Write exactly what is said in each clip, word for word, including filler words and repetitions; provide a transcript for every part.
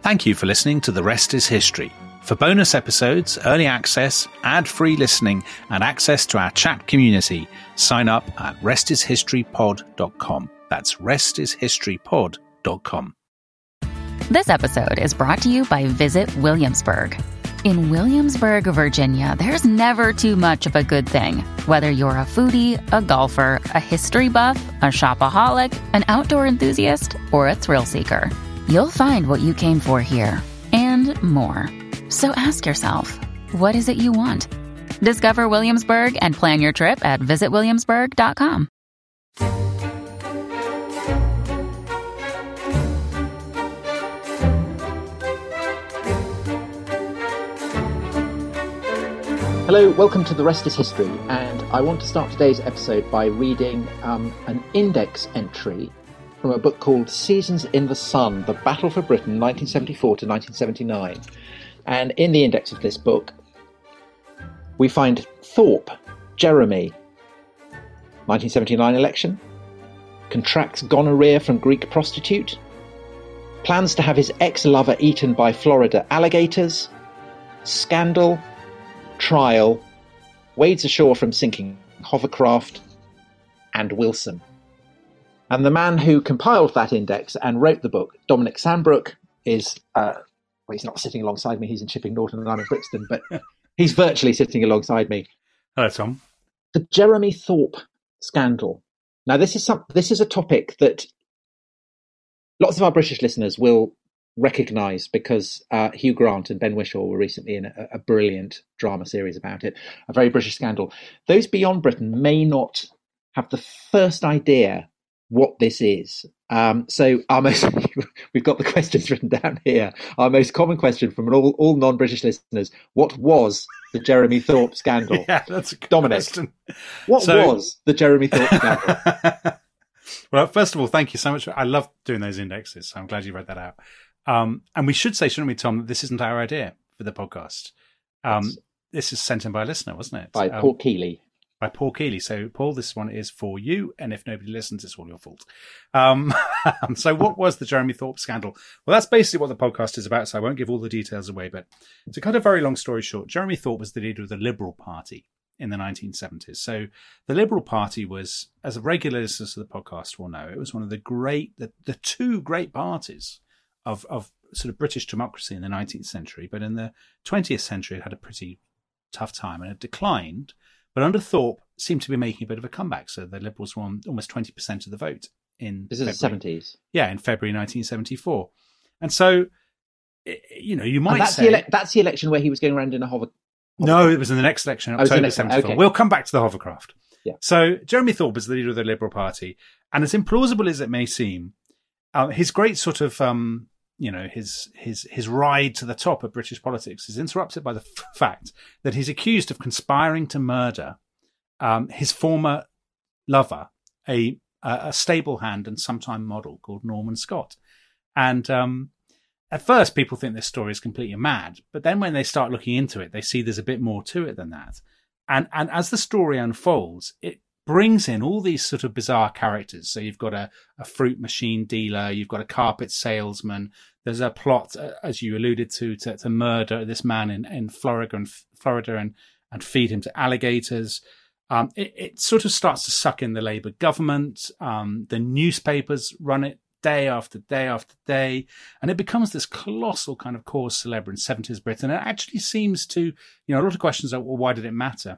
Thank you for listening to The Rest is History. For bonus episodes, early access, ad-free listening, and access to our chat community, sign up at rest is history pod dot com. That's rest is history pod dot com. This episode is brought to you by Visit Williamsburg. In Williamsburg, Virginia, there's never too much of a good thing. Whether you're a foodie, a golfer, a history buff, a shopaholic, an outdoor enthusiast, or a thrill seeker, you'll find what you came for here and more. So ask yourself, what is it you want? Discover Williamsburg and plan your trip at visit williamsburg dot com. Hello, welcome to The Rest is History, and I want to start today's episode by reading um, an index entry from a book called Seasons in the Sun, The Battle for Britain, nineteen seventy-four to nineteen seventy-nine. And in the index of this book, we find Thorpe, Jeremy, nineteen seventy-nine election, contracts gonorrhea from Greek prostitute, plans to have his ex-lover eaten by Florida alligators, scandal, trial, wades ashore from sinking hovercraft, and Wilson. And the man who compiled that index and wrote the book, Dominic Sandbrook, is, uh, well, he's not sitting alongside me, he's in Chipping Norton and I'm in Brixton, but he's virtually sitting alongside me. Hello, Tom. The Jeremy Thorpe scandal. Now, this is some, this is a topic that lots of our British listeners will recognise because uh, Hugh Grant and Ben Whishaw were recently in a, a brilliant drama series about it, a very British scandal. Those beyond Britain may not have the first idea what this is. Um, so our most, we've got the questions written down here. Our most common question from all, all non-British listeners: what was the Jeremy Thorpe scandal? Yeah, that's a good Dominic, question. What So- was the Jeremy Thorpe scandal? Well, first of all, thank you so much. I love doing those indexes, so I'm glad you read that out. Um, and we should say, shouldn't we, Tom, that this isn't our idea for the podcast. Um, Yes. This is sent in by a listener, wasn't it? By Um, Paul Keeley. By Paul Keeley. So, Paul, this one is for you, and if nobody listens, it's all your fault. Um, so, what was the Jeremy Thorpe scandal? Well, that's basically what the podcast is about, so I won't give all the details away. But to cut a very long story short, Jeremy Thorpe was the leader of the Liberal Party in the nineteen seventies. So, the Liberal Party was, as regular listeners to the podcast will know, it was one of the great, the, the two great parties of, of sort of British democracy in the nineteenth century. But in the twentieth century, it had a pretty tough time and it declined. But under Thorpe, seemed to be making a bit of a comeback. So the Liberals won almost twenty percent of the vote in This is the seventies. Yeah, in February nineteen seventy-four. And so, i- you know, you might And that's, say... the ele- that's the election where he was going around in a hover. No, it was in the next election, Oh, it was the October next one, seventy-four. okay. We'll come back to the hovercraft. Yeah. So Jeremy Thorpe was the leader of the Liberal Party. And as implausible as it may seem, uh, his great sort of... Um, you know, his his his ride to the top of British politics is interrupted by the f- fact that he's accused of conspiring to murder um, his former lover, a a stable hand and sometime model called Norman Scott. And um, at first, people think this story is completely mad, but then when they start looking into it, they see there's a bit more to it than that. And and as the story unfolds, it brings in all these sort of bizarre characters. So you've got a, a fruit machine dealer, you've got a carpet salesman. There's a plot, uh, as you alluded to, to, to murder this man in, in Florida and Florida and, and feed him to alligators. Um, it, it sort of starts to suck in the Labour government. Um, the newspapers run it day after day after day. And it becomes this colossal kind of cause célèbre in seventies Britain. And it actually seems to, you know, a lot of questions are, well, why did it matter?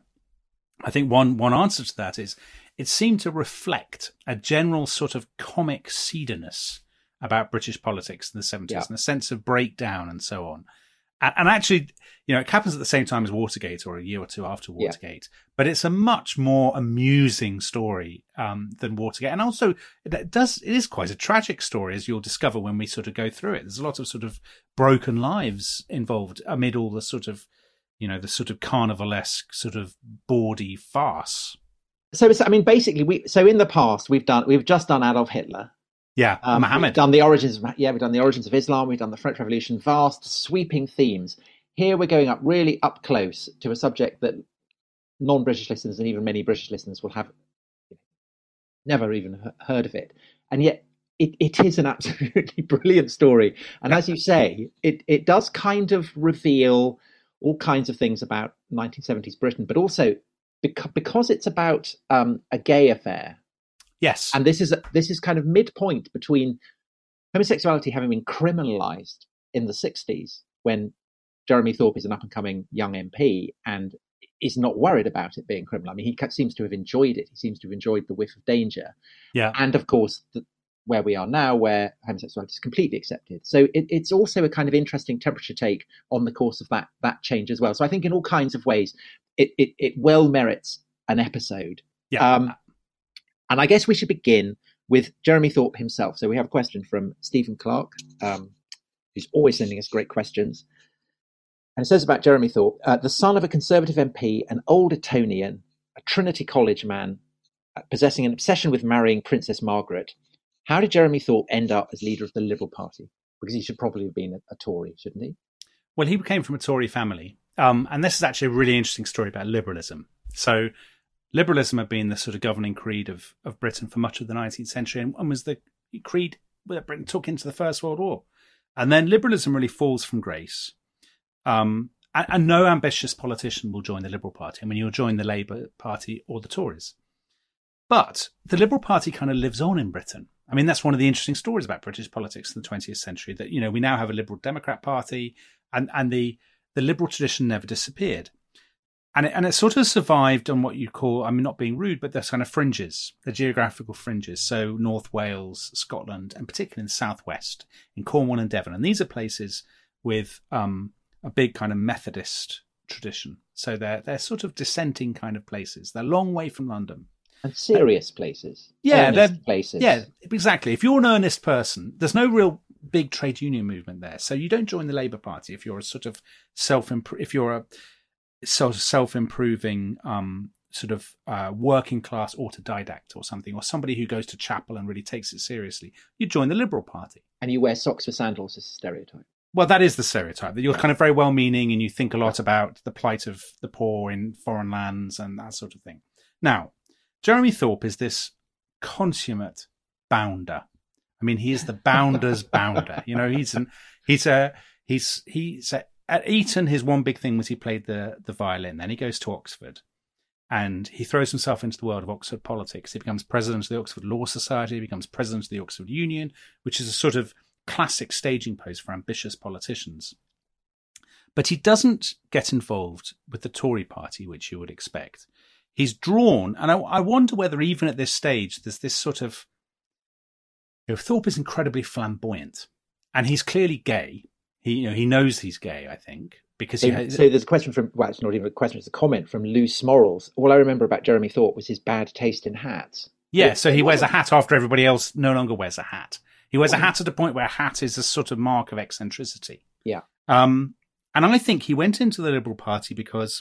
I think one one answer to that is it seemed to reflect a general sort of comic seediness about British politics in the seventies, Yeah. and a sense of breakdown and so on. And, and actually, you know, it happens at the same time as Watergate, or a year or two after Watergate. Yeah. But it's a much more amusing story um, than Watergate. And also, it does it is quite a tragic story, as you'll discover when we sort of go through it. There's a lot of sort of broken lives involved amid all the sort of, you know, the sort of carnivalesque, sort of bawdy farce. So, it's, I mean, basically, we so in the past we've done we've just done Adolf Hitler. Yeah, um, Muhammad. We've done the origins. Of, yeah, we've done the origins of Islam. We've done the French Revolution. Vast, sweeping themes. Here we're going up really up close to a subject that non-British listeners and even many British listeners will have never even heard of it, and yet it, it is an absolutely brilliant story. And as you say, it, it does kind of reveal all kinds of things about nineteen seventies Britain, but also because, because it's about um, a gay affair. Yes. And this is a, this is kind of midpoint between homosexuality having been criminalised in the sixties, when Jeremy Thorpe is an up-and-coming young M P and is not worried about it being criminal. I mean, he seems to have enjoyed it. He seems to have enjoyed the whiff of danger. Yeah. And of course, the, where we are now, where homosexuality is completely accepted. So it, it's also a kind of interesting temperature take on the course of that that change as well. So I think in all kinds of ways, it it, it well merits an episode. Yeah. Um, and I guess we should begin with Jeremy Thorpe himself. So we have a question from Stephen Clark, um, who's always sending us great questions. And it says about Jeremy Thorpe, uh, the son of a Conservative M P, an old Etonian, a Trinity College man, uh, possessing an obsession with marrying Princess Margaret. How did Jeremy Thorpe end up as leader of the Liberal Party? Because he should probably have been a, a Tory, shouldn't he? Well, he came from a Tory family. Um, and this is actually a really interesting story about liberalism. So liberalism had been the sort of governing creed of, of Britain for much of the nineteenth century, and, and was the creed that Britain took into the First World War. And then liberalism really falls from grace. Um, and, and no ambitious politician will join the Liberal Party. I mean, you'll join the Labour Party or the Tories. But the Liberal Party kind of lives on in Britain. I mean, that's one of the interesting stories about British politics in the twentieth century, that, you know, we now have a Liberal Democrat Party, and, and the, the liberal tradition never disappeared. And it, and it sort of survived on what you call, I mean, not being rude, but there's kind of fringes, the geographical fringes. So North Wales, Scotland, and particularly in the southwest, in Cornwall and Devon. And these are places with um, a big kind of Methodist tradition. So they're they're sort of dissenting kind of places. They're a long way from London. And serious places. Yeah, earnest they're places. Yeah, exactly. If you're an earnest person, there's no real big trade union movement there. So you don't join the Labour Party if you're a sort of self if you're a sort of self-improving um, sort of uh, working class autodidact or something, or somebody who goes to chapel and really takes it seriously. You join the Liberal Party. And you wear socks for sandals as a stereotype. Well, that is the stereotype, that you're kind of very well-meaning and you think a lot about the plight of the poor in foreign lands and that sort of thing. Now, Jeremy Thorpe is this consummate bounder. I mean, he is the bounder's bounder. You know, he's an, he's a, he's, he's a, at Eton, his one big thing was he played the, the violin. Then he goes to Oxford and he throws himself into the world of Oxford politics. He becomes president of the Oxford Law Society, he becomes president of the Oxford Union, which is a sort of classic staging post for ambitious politicians. But he doesn't get involved with the Tory party, which you would expect. He's drawn, and I, I wonder whether even at this stage, there's this sort of, you know, Thorpe is incredibly flamboyant, and he's clearly gay. He, you know, he knows he's gay, I think, because so, he has, so there's a question from, well, it's not even a question, it's a comment from Loose Morals. All I remember about Jeremy Thorpe was his bad taste in hats. Yeah, so he wears a hat after everybody else no longer wears a hat. He wears a hat at a point where a hat is a sort of mark of eccentricity. Yeah. Um, and I think he went into the Liberal Party because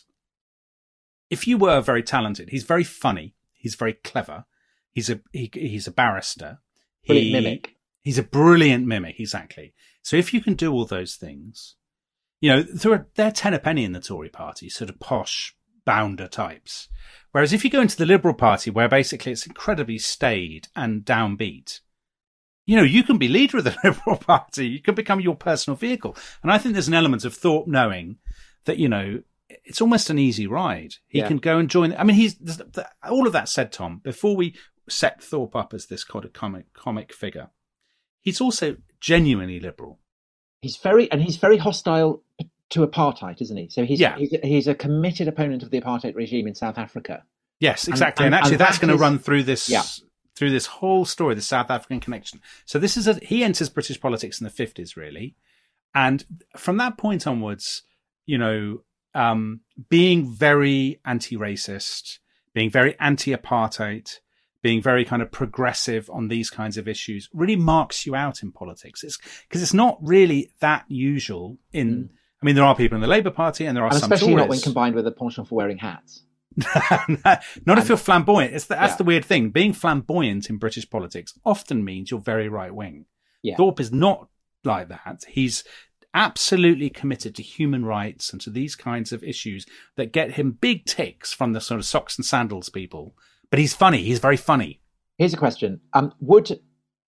if you were very talented, he's very funny, he's very clever, he's a he, he's a barrister. Brilliant he, mimic. He's a brilliant mimic, exactly. So if you can do all those things, you know, they're, they're ten a penny in the Tory party, sort of posh bounder types. Whereas if you go into the Liberal Party, where basically it's incredibly staid and downbeat, you know, you can be leader of the Liberal Party. You can become your personal vehicle. And I think there's an element of Thorpe knowing that, you know, it's almost an easy ride. He yeah. can go and join. I mean, he's all of that said, Tom, before we set Thorpe up as this kind of comic, comic figure, he's also genuinely liberal. He's very, and he's very hostile to apartheid, isn't he? So he's, yeah. he's, he's a committed opponent of the apartheid regime in South Africa. Yes, exactly. And, and, and actually and that's that going to run through this, yeah. through this whole story, the South African connection. So this is a, he enters British politics in the fifties, really. And from that point onwards, you know, um, being very anti-racist, being very anti-apartheid, being very kind of progressive on these kinds of issues really marks you out in politics. It's because it's not really that usual in, mm. I mean, there are people in the Labour Party and there are and some especially Tories. Not when combined with a penchant for wearing hats. Not and, if you're flamboyant. It's the, that's yeah. the weird thing. Being flamboyant in British politics often means you're very right wing. Yeah. Thorpe is not like that. He's absolutely committed to human rights and to these kinds of issues that get him big ticks from the sort of socks and sandals people. But he's funny. He's very funny. Here's a question. Um, would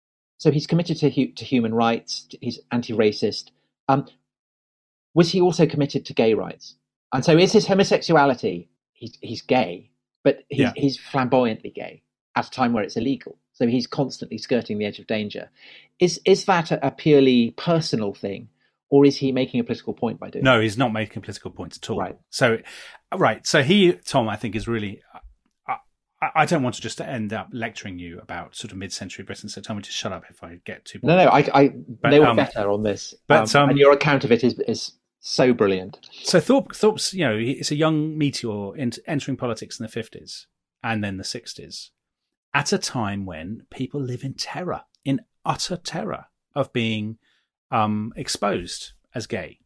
so he's committed to hu- to human rights. He's anti-racist. Um, was he also committed to gay rights? And so, is his homosexuality? He's he's gay, but he's, Yeah. he's flamboyantly gay at a time where it's illegal. So he's constantly skirting the edge of danger. Is is that a, a purely personal thing, or is he making a political point by doing No, he's not making political points at all. Right. So, right. So he, Tom, I think is really. I, I don't want to just end up lecturing you about sort of mid-century Britain. So tell me to shut up if I get too. No, no, I, I But, know um, better on this. but, um, um, and your account of it is is so brilliant. So Thorpe, Thorpe's, you know, it's a young meteor in, entering politics in the fifties and then the sixties, at a time when people live in terror, in utter terror of being um, exposed as gay.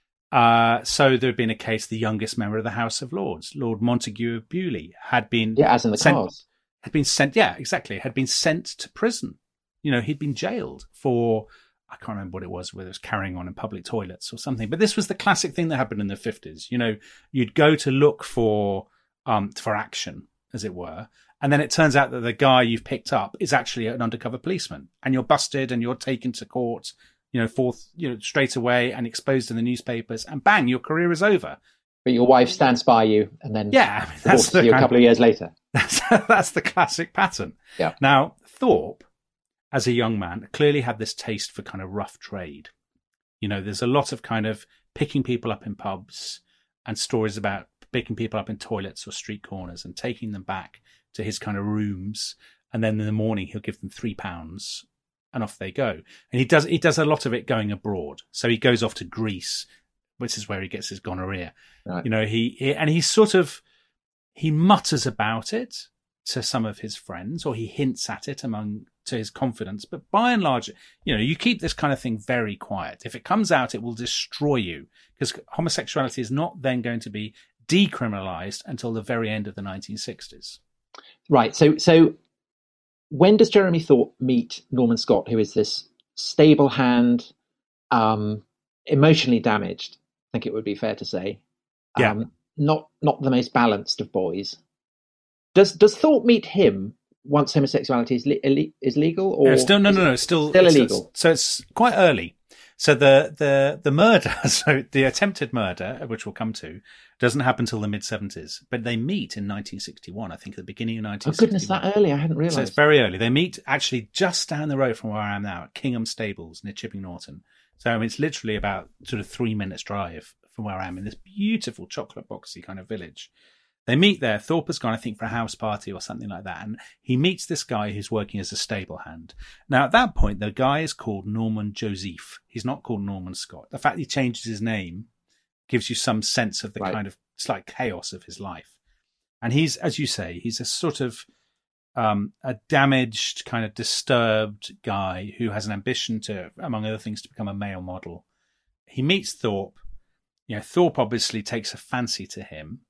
Uh, so there had been a case, the youngest member of the House of Lords, Lord Montague of Bewley, had been Yeah, as in the sent, cars. had been sent, yeah, exactly, had been sent to prison. You know, he'd been jailed for, I can't remember what it was, whether it was carrying on in public toilets or something. But this was the classic thing that happened in the fifties. You know, you'd go to look for um, for action, as it were, and then it turns out that the guy you've picked up is actually an undercover policeman, and you're busted and you're taken to court, you know, forth, you know, straight away and exposed in the newspapers, and bang, your career is over. But your wife stands by you and then Yeah, I mean, that's divorces the you a kind couple of years later. That's, that's the classic pattern. Yeah. Now, Thorpe, as a young man, clearly had this taste for kind of rough trade. You know, there's a lot of kind of picking people up in pubs and stories about picking people up in toilets or street corners and taking them back to his kind of rooms. And then in the morning, he'll give them three pounds and off they go. And he does, he does a lot of it going abroad. So he goes off to Greece, which is where he gets his gonorrhea. Right. You know, he, he and he sort of, he mutters about it to some of his friends, or he hints at it among to his confidence. But by and large, you know, you keep this kind of thing very quiet. If it comes out, it will destroy you, because homosexuality is not then going to be decriminalized until the very end of the nineteen sixties. Right. So, so when does Jeremy Thorpe meet Norman Scott, who is this stable hand, um, emotionally damaged? I think it would be fair to say, Yeah. um, not not the most balanced of boys. Does does Thorpe meet him once homosexuality is le- is legal, or No, still, no, no, no, it's still, still it's illegal? So it's quite early. So the, the, the murder, so the attempted murder, which we'll come to, doesn't happen till the mid seventies, but they meet in nineteen sixty-one, I think at the beginning of nineteen Oh sixty-one. goodness, that early! I hadn't realised. So it's very early. They meet actually just down the road from where I am now at Kingham Stables near Chipping Norton. So I mean, it's literally about sort of three minutes drive from where I am in this beautiful chocolate boxy kind of village. They meet there. Thorpe has gone, I think, for a house party or something like that. And he meets this guy who's working as a stable hand. Now, at that point, the guy is called Norman Joseph. He's not called Norman Scott. The fact he changes his name gives you some sense of the Right. kind of slight chaos of his life. And he's, as you say, he's a sort of um, a damaged, kind of disturbed guy who has an ambition to, among other things, to become a male model. He meets Thorpe. You know, Thorpe obviously takes a fancy to him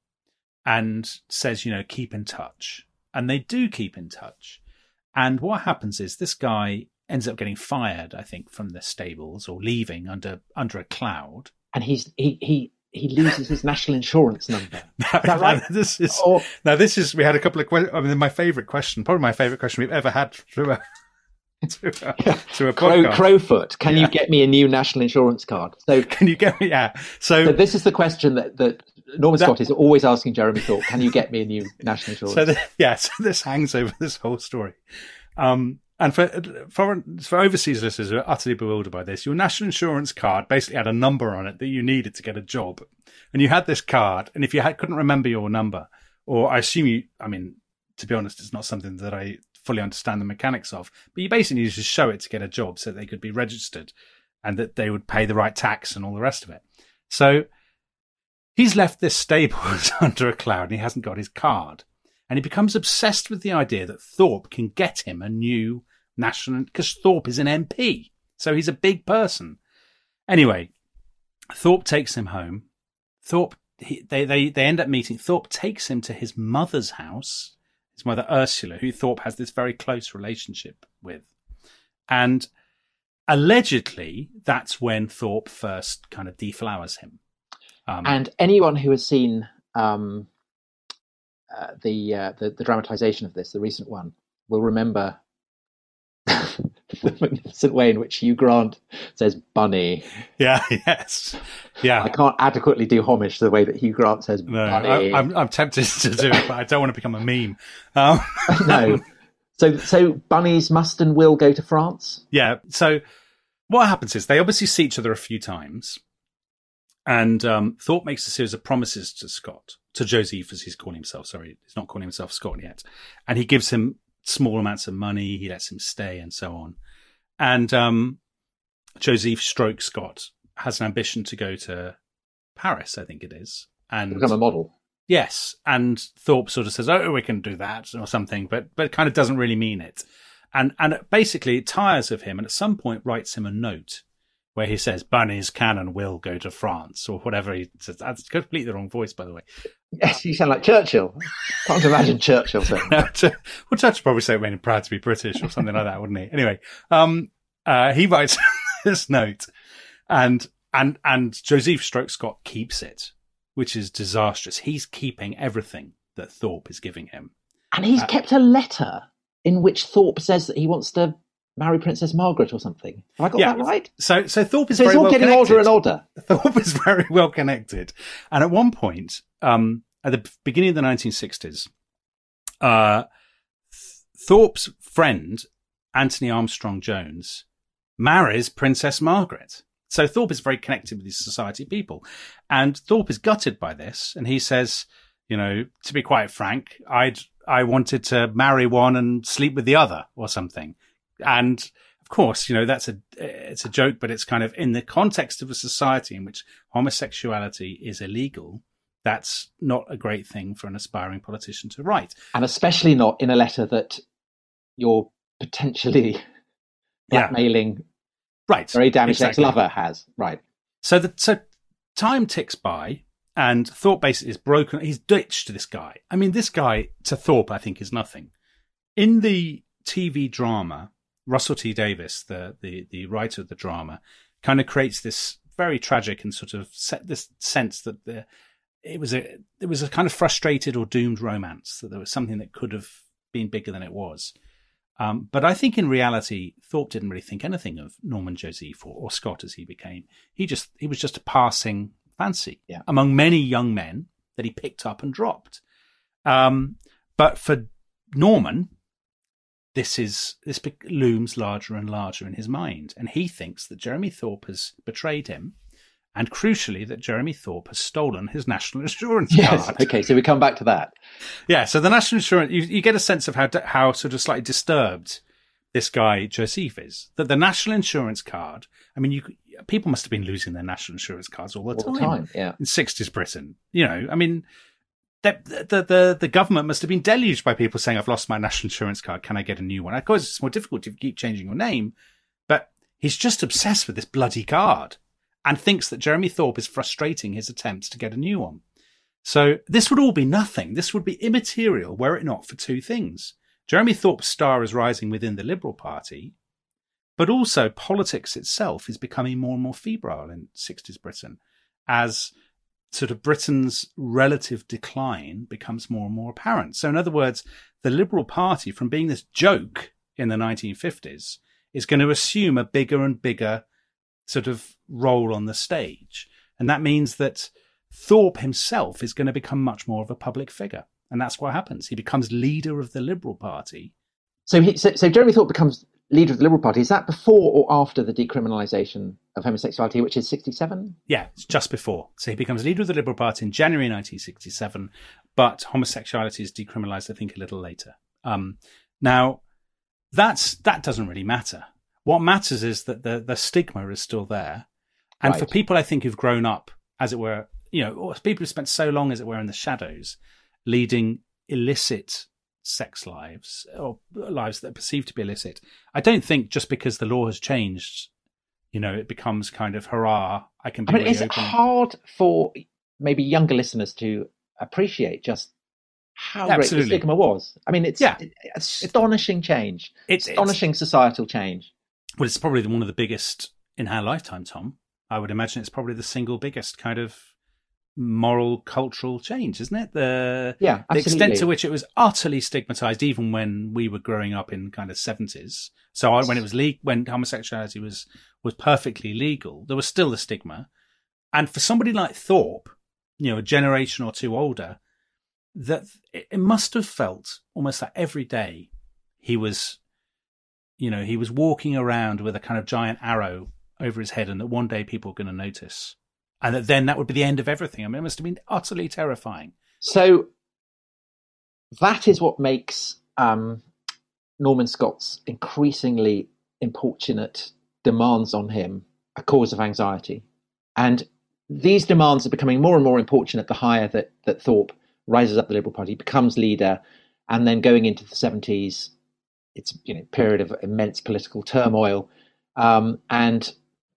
and says, you know, keep in touch. And they do keep in touch. And what happens is this guy ends up getting fired, I think, from the stables, or leaving under under a cloud. And he's he he he loses his national insurance number. Now, Is that right? now this is Or now this is we had a couple of questions. I mean, my favourite question, probably my favourite question we've ever had through a to a, to a Crow, podcast. Crowfoot, can Yeah. you get me a new national insurance card? So, Can you get me? Yeah. So so this is the question that, that Norman That- Scott is always asking Jeremy Thorpe: can you get me a new national insurance? So the, yeah, so this hangs over this whole story. Um, and for foreign, for overseas listeners who are utterly bewildered by this, your national insurance card basically had a number on it that you needed to get a job, and you had this card. And if you had, couldn't remember your number, or I assume you, I mean, to be honest, it's not something that I fully understand the mechanics of, but you basically needed to show it to get a job so that they could be registered and that they would pay the right tax and all the rest of it. So he's left this stables under a cloud and he hasn't got his card. And he becomes obsessed with the idea that Thorpe can get him a new national, because Thorpe is an M P. So he's a big person. Anyway, Thorpe takes him home. Thorpe, he, they, they, they end up meeting. Thorpe takes him to his mother's house, his mother Ursula, who Thorpe has this very close relationship with. And allegedly, that's when Thorpe first kind of deflowers him. Um, And anyone who has seen um, uh, the, uh, the the dramatization of this, the recent one, will remember the magnificent way in which Hugh Grant says bunny. Yeah, yes. Yeah. I can't adequately do homage to the way that Hugh Grant says no, bunny. I, I'm, I'm tempted to do it, but I don't want to become a meme. Um, no. So, so bunnies must and will go to France? Yeah. So what happens is they obviously see each other a few times. And um, Thorpe makes a series of promises to Scott, to Joseph, as he's calling himself. Sorry, he's not calling himself Scott yet. And he gives him small amounts of money. He lets him stay and so on. And um, Joseph stroke Scott has an ambition to go to Paris, I think it is. And become a model. Yes. And Thorpe sort of says, oh, we can do that or something, but but kind of doesn't really mean it. And, and basically it tires of him and at some point writes him a note where he says, bunnies can and will go to France, or whatever he says. That's completely the wrong voice, by the way. Yes, you sound like Churchill. Can't imagine Churchill saying that. Well, Churchill would probably say it made him proud to be British or something like that, wouldn't he? Anyway, um, uh, he writes this note, and and and Joseph Stroke Scott keeps it, which is disastrous. He's keeping everything that Thorpe is giving him. And he's uh, kept a letter in which Thorpe says that he wants to marry Princess Margaret or something. Have I got yeah, that right? So, so Thorpe is so very it's all well getting connected. older and older. Thorpe is very well connected, and at one point, um, at the beginning of the nineteen sixties, uh, Thorpe's friend Anthony Armstrong Jones marries Princess Margaret. So Thorpe is very connected with these society people, and Thorpe is gutted by this, and he says, you know, to be quite frank, I'd I wanted to marry one and sleep with the other, or something. And of course, you know, that's a, it's a joke, but it's kind of in the context of a society in which homosexuality is illegal. That's not a great thing for an aspiring politician to write. And especially not in a letter that you're potentially blackmailing yeah. right. very damaged exactly. ex-lover has. Right. So the, so time ticks by and Thorpe basically is broken. He's ditched this guy. I mean, this guy to Thorpe, I think, is nothing. In the T V drama, Russell T Davies, the, the, the writer of the drama, kind of creates this very tragic and sort of set this sense that the, it was a it was a kind of frustrated or doomed romance, that there was something that could have been bigger than it was. Um, but I think in reality, Thorpe didn't really think anything of Norman Joseph or, or Scott as he became. He just he was just a passing fancy yeah. among many young men that he picked up and dropped. Um, but for Norman, this is this looms larger and larger in his mind, and he thinks that Jeremy Thorpe has betrayed him, and crucially, that Jeremy Thorpe has stolen his national insurance yes. card. Okay, so we come back to that. Yeah, so the national insurance, you, you get a sense of how how sort of slightly disturbed this guy Joseph is. That the national insurance card, I mean, you people must have been losing their national insurance cards all the all time. The time yeah. In sixties Britain, you know, I mean. The, the the the government must have been deluged by people saying, I've lost my national insurance card. Can I get a new one? Of course, it's more difficult if you keep changing your name, but he's just obsessed with this bloody card and thinks that Jeremy Thorpe is frustrating his attempts to get a new one. So this would all be nothing. This would be immaterial were it not for two things. Jeremy Thorpe's star is rising within the Liberal Party, but also politics itself is becoming more and more febrile in sixties Britain as sort of Britain's relative decline becomes more and more apparent. So in other words, the Liberal Party, from being this joke in the nineteen fifties, is going to assume a bigger and bigger sort of role on the stage. And that means that Thorpe himself is going to become much more of a public figure. And that's what happens. He becomes leader of the Liberal Party. So, he, so, so Jeremy Thorpe becomes leader of the Liberal Party. Is that before or after the decriminalisation of homosexuality, which is sixty-seven? Yeah, it's just before. So he becomes leader of the Liberal Party in January nineteen sixty-seven, but homosexuality is decriminalised, I think, a little later. Um, now, that's that doesn't really matter. What matters is that the, the stigma is still there. And right. for people, I think, who've grown up, as it were, you know, or people who've spent so long, as it were, in the shadows, leading illicit sex lives or lives that are perceived to be illicit. I don't think just because the law has changed, you know, it becomes kind of hurrah. I can be. I mean, really it's open. hard for maybe younger listeners to appreciate just how yeah, great absolutely. the stigma was. I mean, it's yeah. astonishing change. It's astonishing it's, societal change. Well, it's probably one of the biggest in our lifetime, Tom. I would imagine it's probably the single biggest kind of moral, cultural change, isn't it? The, yeah, the extent to absolutely. which it was utterly stigmatized, even when we were growing up in kind of seventies. So I- when it was le- when homosexuality was was perfectly legal, there was still a stigma. And for somebody like Thorpe, you know, a generation or two older, that it it must have felt almost like every day he was, you know, he was walking around with a kind of giant arrow over his head, and that one day people were going to notice, and that then that would be the end of everything. I mean, it must have been utterly terrifying. So that is what makes um, Norman Scott's increasingly importunate demands on him a cause of anxiety. And these demands are becoming more and more importunate the higher that, that Thorpe rises up the Liberal Party, becomes leader, and then going into the seventies, it's, you know, period of immense political turmoil. Um, and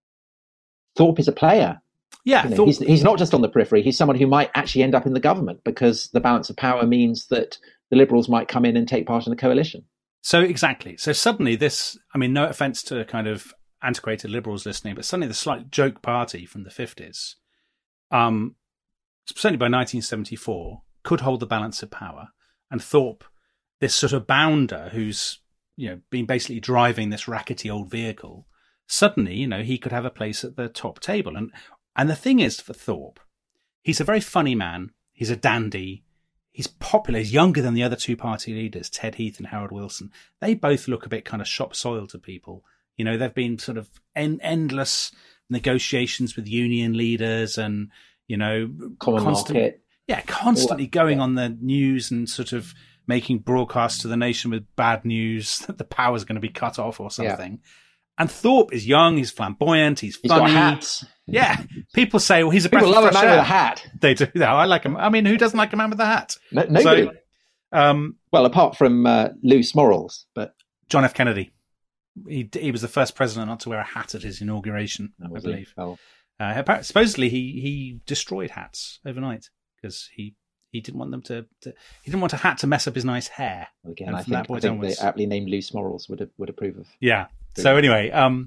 Thorpe is a player. Yeah, You know, Thorpe, he's, he's not just on the periphery. He's someone who might actually end up in the government, because the balance of power means that the Liberals might come in and take part in a coalition. so exactly. So suddenly this, I mean, no offense to kind of antiquated Liberals listening, but suddenly the slight joke party from the fifties, um, certainly by nineteen seventy-four, could hold the balance of power. And Thorpe, this sort of bounder who's, you know, been basically driving this rackety old vehicle, suddenly, you know, he could have a place at the top table. And and the thing is, for Thorpe, he's a very funny man. He's a dandy. He's popular. He's younger than the other two party leaders, Ted Heath and Harold Wilson. They both look a bit kind of shop soil to people. You know, there've been sort of en- endless negotiations with union leaders and, you know, Common constant, market. yeah, constantly All that, going yeah. on the news and sort of making broadcasts to the nation with bad news that the power's going to be cut off or something. Yeah. And Thorpe is young, he's flamboyant, he's He's funny. got hats. Yeah. People say, well, he's a breath People of love a fresh man air. with a hat. They do. No, I like him. I mean, who doesn't like a man with a hat? No, nobody. So, um, well, apart from uh, Lou Smorals, but John F. Kennedy. He he was the first president not to wear a hat at his inauguration, I was believe. Well, Uh, appa- supposedly, he, he destroyed hats overnight because he, he didn't want them to, to. He didn't want a hat to mess up his nice hair. again, And I from think, that point I think onwards- the aptly named Lou Smorals would would approve of. Yeah. So anyway, um,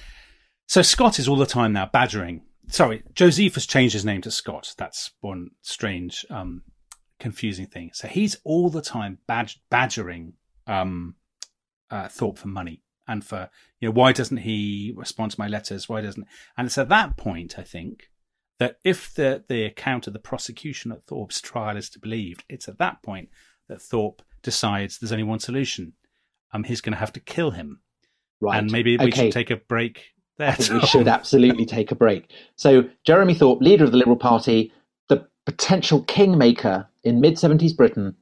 so Scott is all the time now badgering. Sorry, Josephus changed his name to Scott. That's one strange, um, confusing thing. So he's all the time badge- badgering um, uh, Thorpe for money and for, you know, why doesn't he respond to my letters? Why doesn't? And it's at that point, I think, that if the the account of the prosecution at Thorpe's trial is to be believed, it's at that point that Thorpe decides there's only one solution. Um, he's going to have to kill him. Right. And maybe we okay. should take a break there. I think we should absolutely take a break. So Jeremy Thorpe, leader of the Liberal Party, the potential kingmaker in mid-seventies Britain,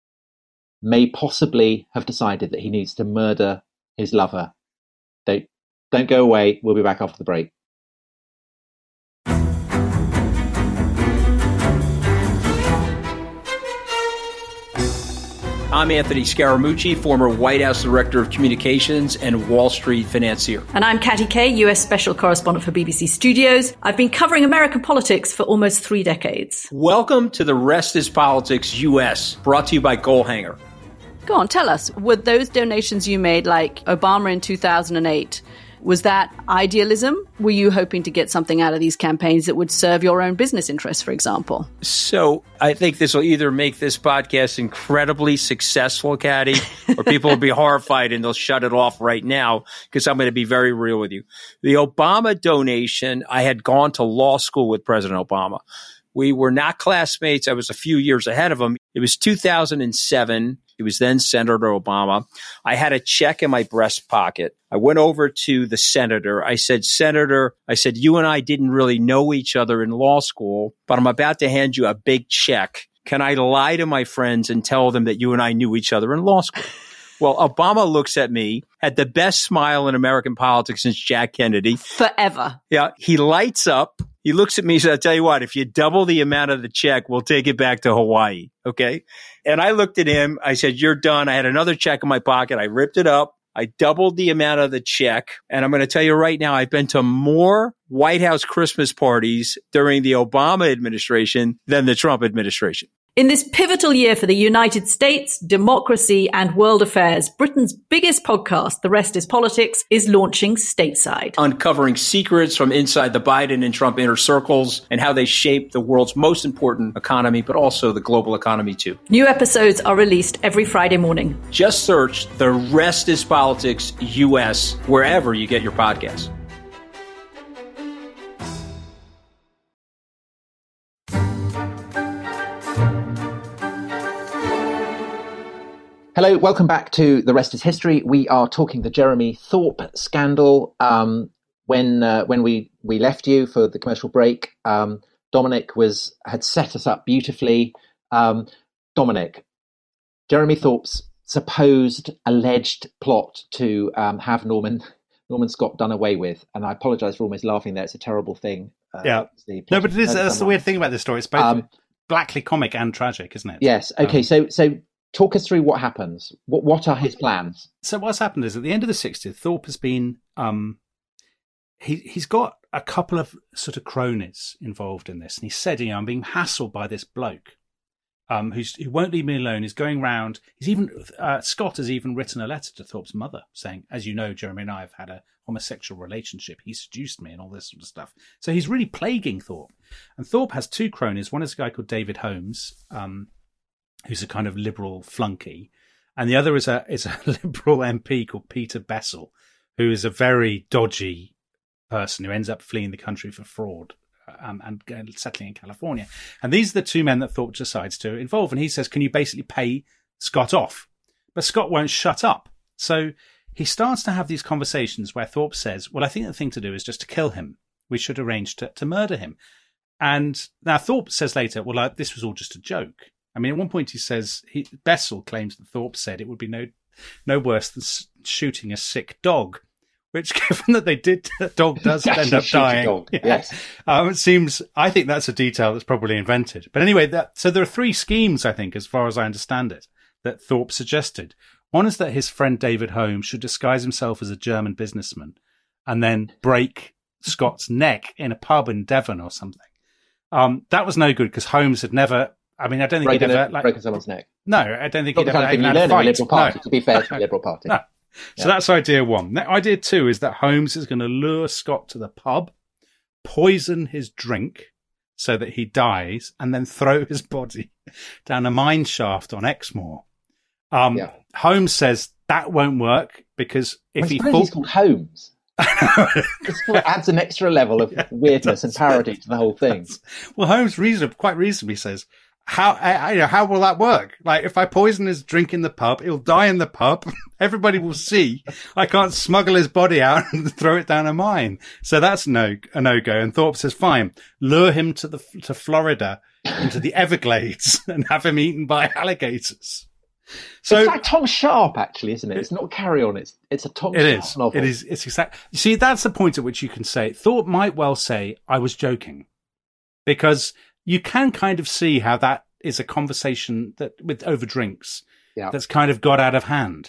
may possibly have decided that he needs to murder his lover. Don't, don't go away. We'll be back after the break. I'm Anthony Scaramucci, former White House Director of Communications and Wall Street financier. And I'm Katty Kay, U S Special Correspondent for B B C Studios. I've been covering American politics for almost three decades. Welcome to The Rest is Politics U S, brought to you by Goalhanger. Go on, tell us, were those donations you made, like Obama in two thousand eight, was that idealism? Were you hoping to get something out of these campaigns that would serve your own business interests, for example? So I think this will either make this podcast incredibly successful, Katty, or people will be horrified and they'll shut it off right now because I'm going to be very real with you. The Obama donation, I had gone to law school with President Obama. We were not classmates. I was a few years ahead of him. It was two thousand seven. It was then Senator Obama. I had a check in my breast pocket. I went over to the senator. I said, Senator, I said, you and I didn't really know each other in law school, but I'm about to hand you a big check. Can I lie to my friends and tell them that you and I knew each other in law school? Well, Obama looks at me, had the best smile in American politics since Jack Kennedy. Forever. Yeah. He lights up. He looks at me and says, I'll tell you what, if you double the amount of the check, we'll take it back to Hawaii. Okay. And I looked at him. I said, you're done. I had another check in my pocket. I ripped it up. I doubled the amount of the check. And I'm going to tell you right now, I've been to more White House Christmas parties during the Obama administration than the Trump administration. In this pivotal year for the United States, democracy, and world affairs, Britain's biggest podcast, The Rest is Politics, is launching stateside. Uncovering secrets from inside the Biden and Trump inner circles and how they shape the world's most important economy, but also the global economy too. New episodes are released every Friday morning. Just search The Rest is Politics U S wherever you get your podcasts. Hello, welcome back to The Rest is History. We are talking the Jeremy Thorpe scandal. Um, when uh, when we, we left you for the commercial break, um, Dominic was had set us up beautifully. Um, Dominic, Jeremy Thorpe's supposed alleged plot to um, have Norman Norman Scott done away with, and I apologise for almost laughing there. It's a terrible thing. Uh, yeah, no, but it is. That's the weird thing about this story. It's both um, blackly comic and tragic, isn't it? Yes. Okay. Um, so so. Talk us through what happens. What what are his plans? So what's happened is at the end of the sixties, Thorpe has been um, he he's got a couple of sort of cronies involved in this, and he said, you know, I'm being hassled by this bloke um, who's who won't leave me alone. He's going round. He's even uh, Scott has even written a letter to Thorpe's mother saying, as you know, Jeremy and I have had a homosexual relationship. He seduced me and all this sort of stuff. So he's really plaguing Thorpe. And Thorpe has two cronies. One is a guy called David Holmes. Um, who's a kind of liberal flunky, and the other is a is a liberal M P called Peter Bessel, who is a very dodgy person who ends up fleeing the country for fraud um, and settling in California. And these are the two men that Thorpe decides to involve. And he says, can you basically pay Scott off? But Scott won't shut up. So he starts to have these conversations where Thorpe says, well, I think the thing to do is just to kill him. We should arrange to, to murder him. And now Thorpe says later, well, uh, this was all just a joke. I mean, at one point he says, he, Bessel claims that Thorpe said it would be no no worse than s- shooting a sick dog, which, given that they did, the dog does end up dying. Dog. Yeah. Yes. Um, it seems, I think that's a detail that's probably invented. But anyway, that, so there are three schemes, I think, as far as I understand it, that Thorpe suggested. One is that his friend David Holmes should disguise himself as a German businessman and then break Scott's neck in a pub in Devon or something. Um, that was no good because Holmes had never... I mean, I don't think breaking he'd ever... A, like, breaking someone's neck. No, I don't think Not he'd the ever kind of thing you had learn a in the fight. Liberal Party, No. to be fair to the Liberal Party. No. So Yeah. that's idea one. Idea two is that Holmes is going to lure Scott to the pub, poison his drink so that he dies, and then throw his body down a mine shaft on Exmoor. Um, Yeah. Holmes says that won't work because if I he suppose fall- he's called Holmes. This adds an extra level of Yeah, weirdness and parody to the whole thing. Well, Holmes reason, quite reasonably says, how I, I, how will that work? Like, if I poison his drink in the pub, he'll die in the pub. Everybody will see. I can't smuggle his body out and throw it down a mine. So that's no a no go. And Thorpe says, fine, lure him to the to Florida, into the Everglades, and have him eaten by alligators. So it's like Tom Sharp, actually, isn't it? It's not Carry On. It's it's a Tom it Sharp is. novel. It is. It's exact. You see, that's the point at which you can say Thorpe might well say, "I was joking," because you can kind of see how that is a conversation that with over drinks Yeah. that's kind of got out of hand.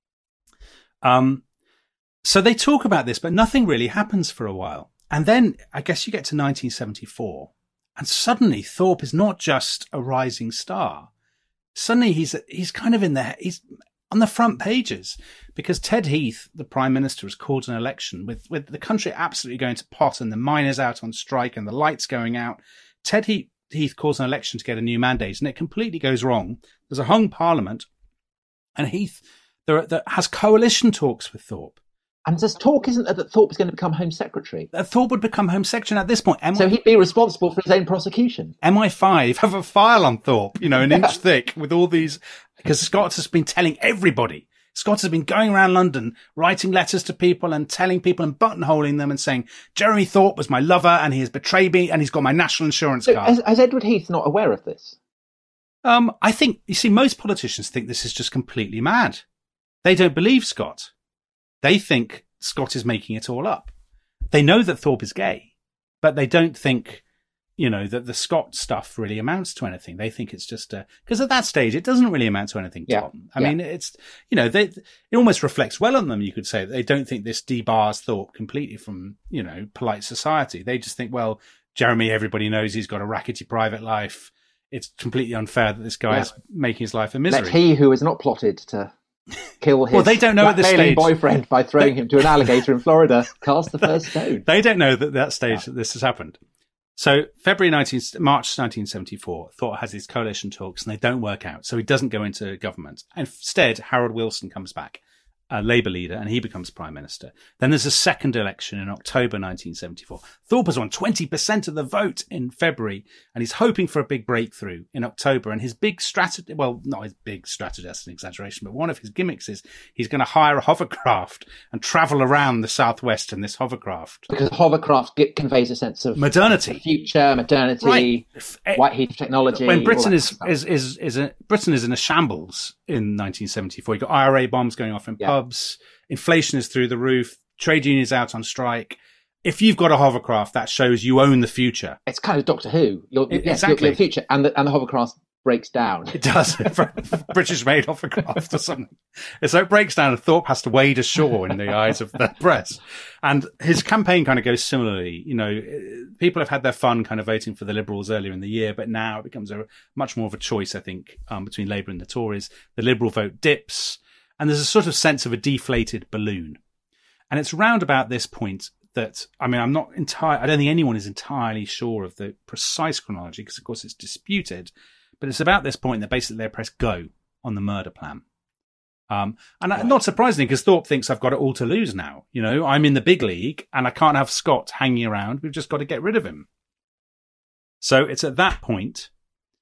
Um, so they talk about this, but nothing really happens for a while. And then I guess you get to nineteen seventy-four, and suddenly Thorpe is not just a rising star. Suddenly he's he's kind of in the he's on the front pages because Ted Heath, the Prime Minister, has called an election with with the country absolutely going to pot and the miners out on strike and the lights going out. Ted Heath, Heath calls an election to get a new mandate, and it completely goes wrong. There's a hung parliament, and Heath there, there has coalition talks with Thorpe. And there's talk, isn't there, that Thorpe is going to become Home Secretary? Uh, Thorpe would become Home Secretary at this point. M- So he'd be responsible for his own prosecution. M I five have a file on Thorpe, you know, an inch thick with all these, because Scott has been telling everybody. Scott has been going around London, writing letters to people and telling people and buttonholing them and saying, Jeremy Thorpe was my lover and he has betrayed me and he's got my national insurance So card. is, is Edward Heath not aware of this? Um, I think, you see, most politicians think this is just completely mad. They don't believe Scott. They think Scott is making it all up. They know that Thorpe is gay, but they don't think, you know, that the Scott stuff really amounts to anything. They think it's just a, because at that stage, it doesn't really amount to anything, Yeah. Tom. I Yeah. mean, it's, you know, they, it almost reflects well on them, you could say. They don't think this debars Thorpe completely from, you know, polite society. They just think, well, Jeremy, everybody knows he's got a rackety private life. it's completely unfair that this guy Yeah. is making his life a misery. Let he who has not plotted to kill his Well, they don't know at this blackmailing stage. boyfriend by throwing him to an alligator in Florida cast the first stone. They don't know that at that stage that this has happened. So February nineteenth, March nineteen seventy-four, Thorpe has these coalition talks and they don't work out. So he doesn't go into government. Instead, Harold Wilson comes back, a Labour leader, and he becomes Prime Minister. Then there's a second election in October nineteen seventy-four. Thorpe has won twenty percent of the vote in February, and he's hoping for a big breakthrough in October. And his big strategy, well, not his big strategy, that's an exaggeration, but one of his gimmicks is he's going to hire a hovercraft and travel around the southwest in this hovercraft. Because hovercraft get, conveys a sense of Modernity. future, modernity, Right. F- white heat technology. When all Britain that is, stuff. is is is a, Britain is in a shambles in nineteen seventy-four. You've got I R A bombs going off in Yeah. pubs. Inflation is through the roof. Trade unions out on strike. If you've got a hovercraft, that shows you own the future. It's kind of Doctor Who. You're, It- yes, exactly. You're, you're future, and the, and the hovercraft breaks down. It does. British-made hovercraft or something. So it breaks down and Thorpe has to wade ashore in the eyes of the press. And his campaign kind of goes similarly. You know, people have had their fun kind of voting for the Liberals earlier in the year, but now it becomes a much more of a choice, I think, um, between Labour and the Tories. The Liberal vote dips, and there's a sort of sense of a deflated balloon. And it's round about this point that, I mean, I'm not entire, I don't think anyone is entirely sure of the precise chronology because, of course, it's disputed. But it's about this point that basically they press go on the murder plan. Um, and right. Not surprisingly, because Thorpe thinks I've got it all to lose now. You know, I'm in the big league and I can't have Scott hanging around. We've just got to get rid of him. So it's at that point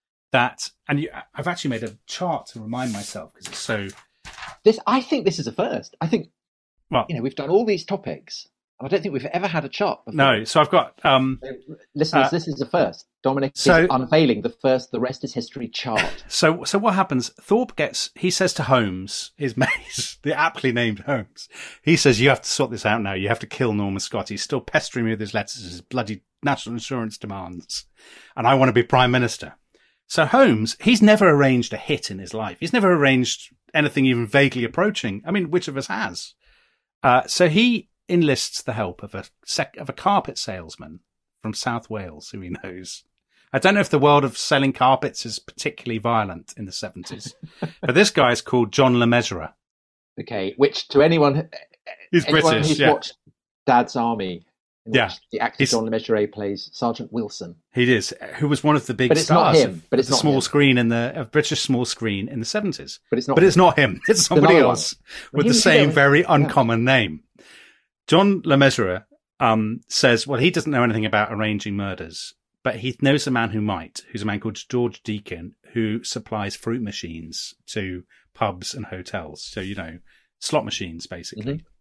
that, and you, I've actually made a chart to remind myself because it's so. This, I think this is a first. I think, well, you know, we've done all these topics. I don't think we've ever had a chart before. No, so I've got... Um, Listeners, uh, this is the first. Dominic so, is unveiling the first The Rest is History chart. So so what happens, Thorpe gets... He says to Holmes, his mate, the aptly named Holmes, he says, you have to sort this out now. You have to kill Norman Scott. He's still pestering me with his letters, his bloody national insurance demands. And I want to be Prime Minister. So Holmes, he's never arranged a hit in his life. He's never arranged anything even vaguely approaching. I mean, which of us has? Uh, so he... enlists the help of a sec- of a carpet salesman from South Wales who he knows. I don't know if the world of selling carpets is particularly violent in the seventies, but this guy is called John Le Mesurier. Okay, which to anyone, He's anyone British, who's yeah. watched Dad's Army, in Yeah. which the actor He's- John Le Mesurier plays Sergeant Wilson. He is, who was one of the big But it's not stars him, of but it's the not small him. screen in the of British small screen in the seventies. But it's not But him. it's not him. It's somebody another else one. with He the was same going- very yeah. uncommon name. John Le Mesurier um, says, well, he doesn't know anything about arranging murders, but he knows a man who might, who's a man called George Deacon, who supplies fruit machines to pubs and hotels. So, you know, slot machines, basically. Mm-hmm.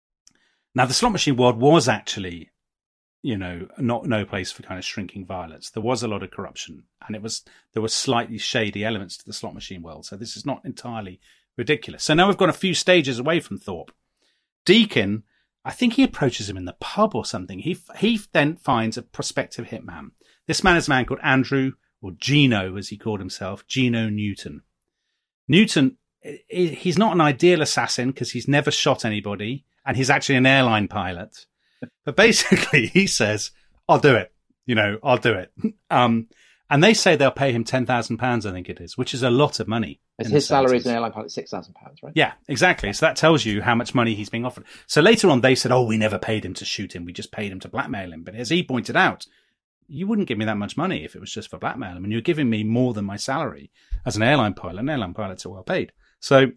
Now, the slot machine world was actually, you know, not no place for kind of shrinking violence. There was a lot of corruption, and it was there were slightly shady elements to the slot machine world. So this is not entirely ridiculous. So now we've gone a few stages away from Thorpe. Deacon, I think he approaches him in the pub or something. He he then finds a prospective hitman. This man is a man called Andrew, or Gino, as he called himself, Gino Newton. Newton, he's not an ideal assassin because he's never shot anybody, and he's actually an airline pilot. But basically, he says, I'll do it. You know, I'll do it. Um, and they say they'll pay him ten thousand pounds, I think it is, which is a lot of money. As in his the salary as seventies. an airline pilot, six thousand pounds, right? Yeah, exactly. So that tells you how much money he's being offered. So later on, they said, oh, we never paid him to shoot him. We just paid him to blackmail him. But as he pointed out, you wouldn't give me that much money if it was just for blackmail. I mean, you're giving me more than my salary as an airline pilot. And airline pilots are well paid. So,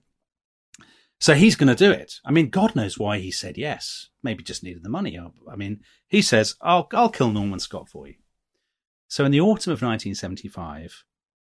so he's going to do it. I mean, God knows why he said yes. Maybe just needed the money. I mean, he says, I'll, I'll kill Norman Scott for you. So in the autumn of nineteen seventy-five,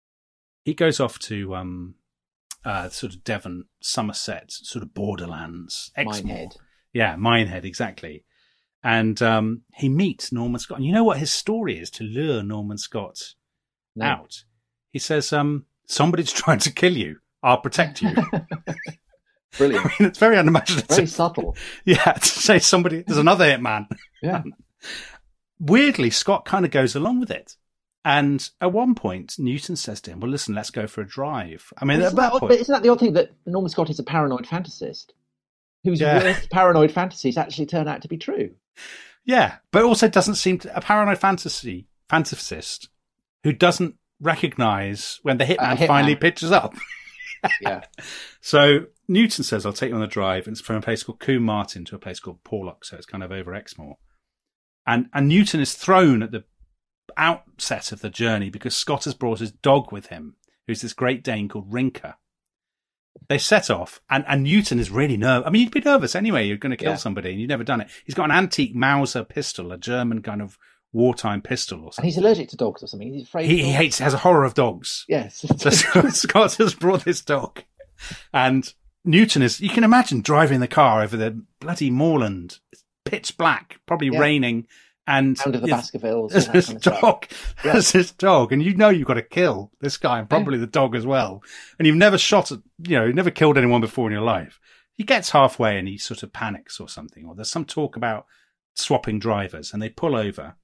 he goes off to, um, Uh, sort of Devon, Somerset, sort of borderlands, Exmoor. Minehead. Yeah, Minehead, exactly. And um, he meets Norman Scott. And you know what his story is to lure Norman Scott No. out? He says, um, somebody's trying to kill you. I'll protect you. Brilliant. I mean, it's very unimaginative. Very subtle. Yeah, to say somebody, there's another hitman. Yeah. Weirdly, Scott kind of goes along with it. And at one point, Newton says to him, well, listen, let's go for a drive. I mean, But at isn't, that that, point, but isn't that the odd thing that Norman Scott is a paranoid fantasist whose Yeah. worst paranoid fantasies actually turn out to be true? yeah, but also doesn't seem to, a paranoid fantasy, fantasist who doesn't recognise when the hitman, Uh, hitman. finally pitches up. Yeah. So Newton says, I'll take you on the drive. And it's from a place called Combe Martin to a place called Porlock. So it's kind of over Exmoor. And, and Newton is thrown at the outset of the journey because Scott has brought his dog with him, who's this Great Dane called Rinker. They set off, and, and Newton is really nervous. I mean, you'd be nervous anyway. You're going to kill Yeah. somebody, and you've never done it. He's got an antique Mauser pistol, a German kind of wartime pistol or And something. he's allergic to dogs or something. He's afraid He, of he dogs. hates, has a horror of dogs. Yes. So Scott, Scott has brought this dog, and Newton is, you can imagine driving the car over the bloody moorland. It's pitch black, probably Yeah. raining, and Down to the you know, Baskervilles. all there's that this kind of stuff. dog, Yeah. there's this dog, and you know you've got to kill this guy and probably the dog as well. And you've never shot, at, you know, you've never killed anyone before in your life. He gets halfway and he sort of panics or something, or there's some talk about swapping drivers, and they pull over.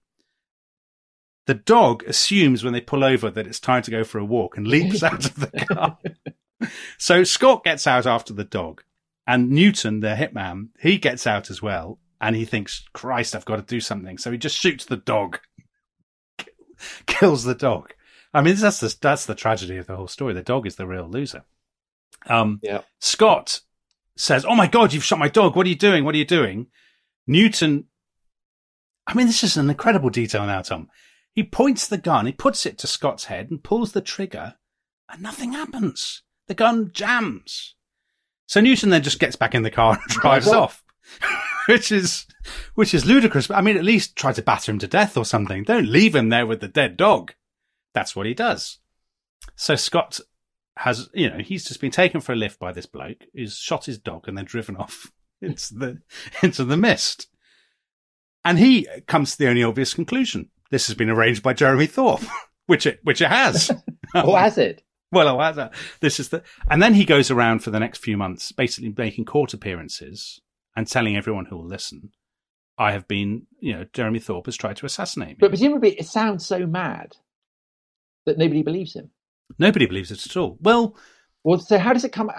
The dog assumes when they pull over that it's time to go for a walk and leaps out of the car. So Scott gets out after the dog, and Newton, the hitman, he gets out as well. And he thinks, Christ, I've got to do something. So he just shoots the dog, kills the dog. I mean, that's the, that's the tragedy of the whole story. The dog is the real loser. Um, Yeah. Scott says, oh my God, you've shot my dog. What are you doing? What are you doing? Newton, I mean, this is an incredible detail now, Tom. He points the gun, he puts it to Scott's head and pulls the trigger, and nothing happens. The gun jams. So Newton then just gets back in the car and drives off. Which is, which is ludicrous. But I mean, at least try to batter him to death or something. Don't leave him there with the dead dog. That's what he does. So Scott has, you know, he's just been taken for a lift by this bloke who's shot his dog and then driven off into the, into the mist. And he comes to the only obvious conclusion. This has been arranged by Jeremy Thorpe, which it, which it has. Or has it? Well, oh, has it? This is the, and then he goes around for the next few months, basically making court appearances and telling everyone who will listen, I have been, you know, Jeremy Thorpe has tried to assassinate me. But presumably it sounds so mad that nobody believes him. Nobody believes it at all. Well, Well, so how does it come?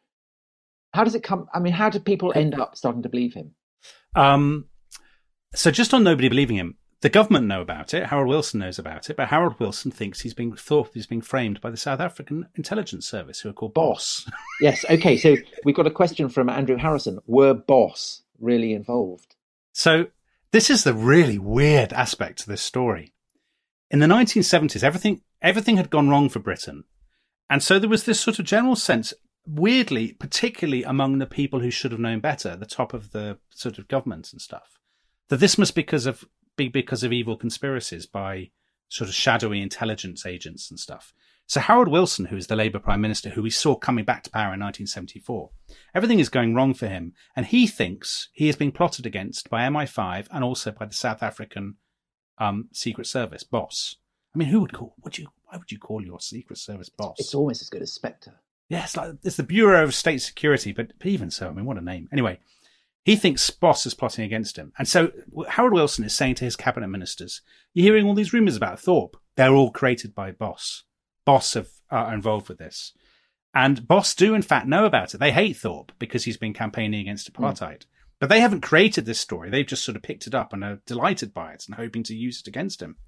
How does it come? I mean, how do people end up starting to believe him? um, so just on nobody believing him, the government know about it. Harold Wilson knows about it, but Harold Wilson thinks he's being Thorpe is being framed by the South African intelligence service, who are called BOSS. Yes. Okay. So we've got a question from Andrew Harrison. Were BOSS really involved? So this is the really weird aspect to this story. In the nineteen seventies, everything everything had gone wrong for Britain. And so there was this sort of general sense, weirdly, particularly among the people who should have known better, the top of the sort of government and stuff, that this must because of, be because of evil conspiracies by sort of shadowy intelligence agents and stuff. So Harold Wilson, who is the Labour Prime Minister, who we saw coming back to power in nineteen seventy-four, everything is going wrong for him. And he thinks he is being plotted against by M I five and also by the South African um, Secret Service, BOSS. I mean, who would call, would you, why would you call your Secret Service BOSS? It's almost as good as Spectre. Yeah, it's like, it's the Bureau of State Security, but even so, I mean, what a name. Anyway, he thinks BOSS is plotting against him. And so Harold Wilson is saying to his cabinet ministers, you're hearing all these rumours about Thorpe. They're all created by BOSS. BOSS have, are involved with this. And BOSS do, in fact, know about it. They hate Thorpe because he's been campaigning against apartheid. Mm. But they haven't created this story. They've just sort of picked it up and are delighted by it and hoping to use it against him.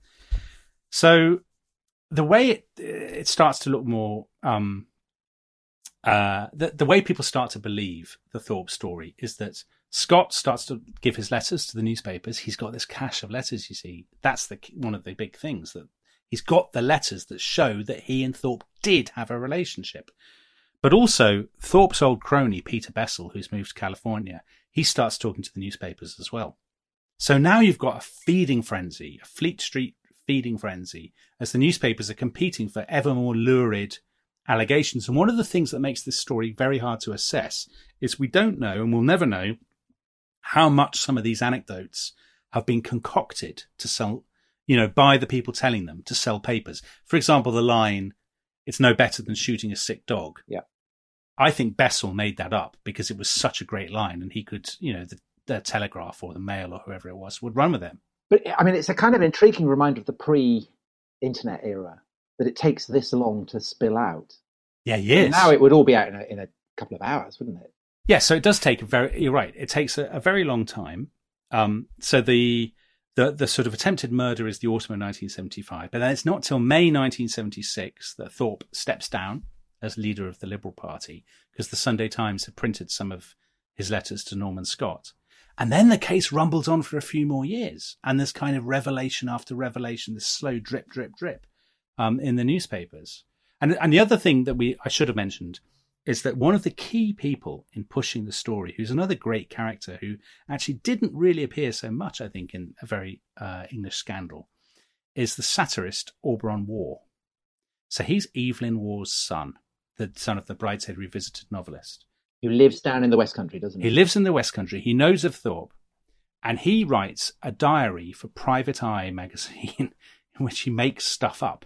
So the way it, it starts to look more... Um, uh, the, the way people start to believe the Thorpe story is that Scott starts to give his letters to the newspapers. He's got this cache of letters, you see. That's the one of the big things, that he's got the letters that show that he and Thorpe did have a relationship. But also, Thorpe's old crony, Peter Bessel, who's moved to California, he starts talking to the newspapers as well. So now you've got a feeding frenzy, a Fleet Street feeding frenzy, as the newspapers are competing for ever more lurid allegations. And one of the things that makes this story very hard to assess is we don't know, and we'll never know, how much some of these anecdotes have been concocted to sell, you know, by the people telling them to sell papers. For example, the line, it's no better than shooting a sick dog. Yeah. I think Bessel made that up because it was such a great line, and he could, you know, the, the Telegraph or the Mail or whoever it was would run with them. But I mean, it's a kind of intriguing reminder of the pre-internet era, that it takes this long to spill out. Yeah, yes. Now it would all be out in a, in a couple of hours, wouldn't it? Yeah, so it does take a very, you're right, it takes a, a very long time. Um, so the the the sort of attempted murder is the autumn of nineteen seventy-five, but then it's not till May nineteen seventy-six that Thorpe steps down as leader of the Liberal Party, because the Sunday Times had printed some of his letters to Norman Scott. And then the case rumbles on for a few more years, and there's kind of revelation after revelation, this slow drip, drip, drip um, in the newspapers. And and the other thing that we I should have mentioned is that one of the key people in pushing the story, who's another great character who actually didn't really appear so much, I think, in A Very uh, English Scandal, is the satirist Auberon Waugh. So he's Evelyn Waugh's son, the son of the Brideshead Revisited novelist. Who lives down in the West Country, doesn't he? He lives in the West Country. He knows of Thorpe. And he writes a diary for Private Eye magazine in which he makes stuff up.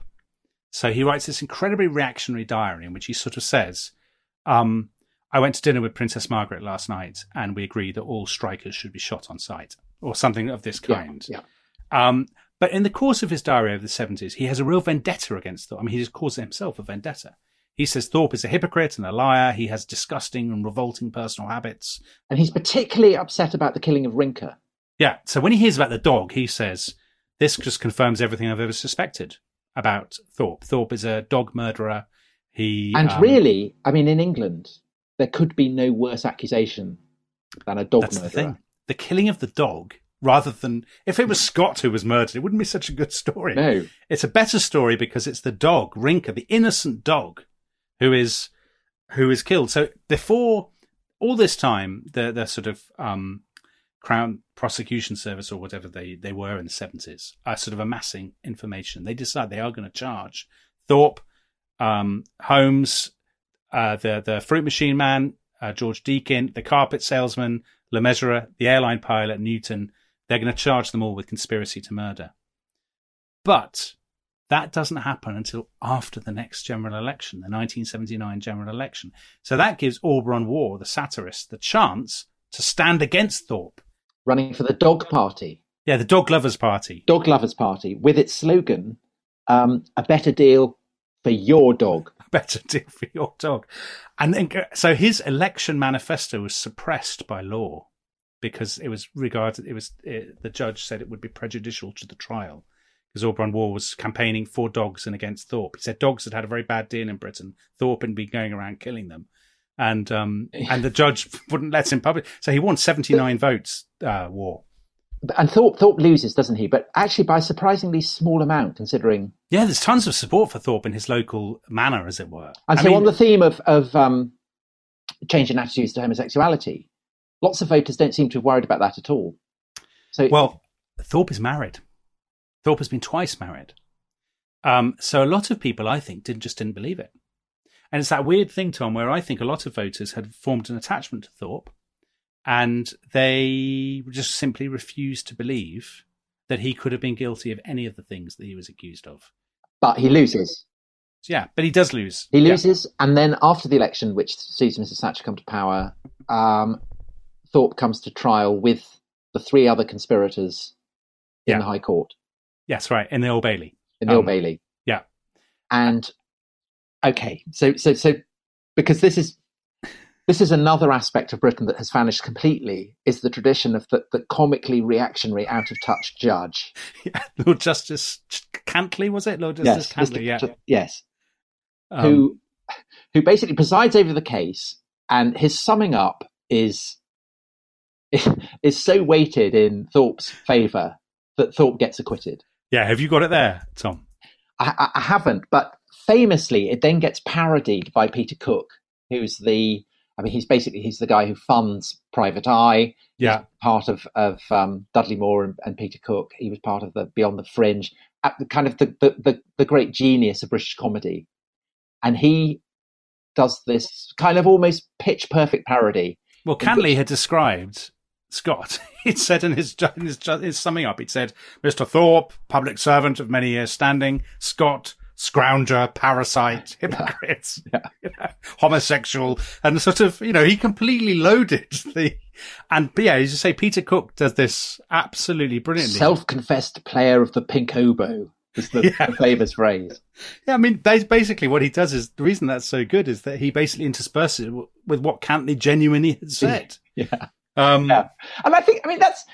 So he writes this incredibly reactionary diary in which he sort of says, um, I went to dinner with Princess Margaret last night and we agreed that all strikers should be shot on sight, or something of this kind. Yeah, yeah. Um, but in the course of his diary over the seventies, he has a real vendetta against Thorpe. I mean, he just calls it himself a vendetta. He says Thorpe is a hypocrite and a liar. He has disgusting and revolting personal habits. And he's particularly upset about the killing of Rinker. Yeah. So when he hears about the dog, he says, this just confirms everything I've ever suspected about Thorpe. Thorpe is a dog murderer. He And um, really, I mean, in England, there could be no worse accusation than a dog that's murderer. the thing. The killing of the dog, rather than... If it was Scott who was murdered, it wouldn't be such a good story. No. It's a better story because it's the dog, Rinker, the innocent dog, who is who is killed. So before all this time, the the sort of um, Crown Prosecution Service or whatever they, they were in the seventies are sort of amassing information. They decide they are going to charge Thorpe, um, Holmes, uh, the the fruit machine man, uh, George Deakin, the carpet salesman, Le Mesurier, the airline pilot, Newton. They're going to charge them all with conspiracy to murder. But that doesn't happen until after the next general election, the nineteen seventy-nine general election. So that gives Auberon Waugh, the satirist, the chance to stand against Thorpe. Running for the Dog Party. Yeah, the Dog Lovers Party. Dog Lovers Party, with its slogan, um, a better deal for your dog. A better deal for your dog. And then, so his election manifesto was suppressed by law because it was regarded, it was, it, the judge said it would be prejudicial to the trial. Because Auberon Waugh was campaigning for dogs and against Thorpe. He said dogs had had a very bad deal in Britain. Thorpe had been going around killing them. And um, and the judge wouldn't let him publish. So he won seventy-nine votes, uh, Waugh. And Thorpe, Thorpe loses, doesn't he? But actually by a surprisingly small amount, considering... Yeah, there's tons of support for Thorpe in his local manor, as it were. And I so mean, on the theme of, of um, changing attitudes to homosexuality, lots of voters don't seem to have worried about that at all. So Well, Thorpe is married. Thorpe has been twice married. Um, so a lot of people, I think, didn't just didn't believe it. And it's that weird thing, Tom, where I think a lot of voters had formed an attachment to Thorpe and they just simply refused to believe that he could have been guilty of any of the things that he was accused of. But he loses. So, yeah, but he does lose. He Yeah. loses, and then after the election, which sees Missus Thatcher come to power, um, Thorpe comes to trial with the three other conspirators in Yeah. the High Court, Yes, right, in the Old Bailey. in the Old Um, Bailey. Yeah. And okay, so so so because this is this is another aspect of Britain that has vanished completely, is the tradition of the, the comically reactionary, out of touch judge. yeah. Lord Justice Cantley, was it? Lord Justice Yes, Cantley, yeah. Mister yes, Um, who who basically presides over the case, and his summing up is is so weighted in Thorpe's favour that Thorpe gets acquitted. Yeah, have you got it there, Tom? I, I, I haven't, but famously, it then gets parodied by Peter Cook, who's the, I mean, he's basically, he's the guy who funds Private Eye. Yeah. He's part of, of um, Dudley Moore and, and Peter Cook. He was part of the Beyond the Fringe, at the kind of the, the, the, the great genius of British comedy. And he does this kind of almost pitch perfect parody. Well, Cantley had described Scott. He'd said in his, in his his summing up, he'd said, Mister Thorpe, public servant of many years standing, Scott, scrounger, parasite, hypocrite, Yeah. you know, homosexual, and sort of, you know, he completely loaded the, and but yeah, as you say, Peter Cook does this absolutely brilliantly. Self-confessed player of the pink oboe is the, Yeah. the famous phrase. Yeah, I mean, that's basically what he does. Is the reason that's so good is that he basically intersperses it with what Cantley genuinely had said. Yeah. Um, Yeah. And I think, I mean, that's,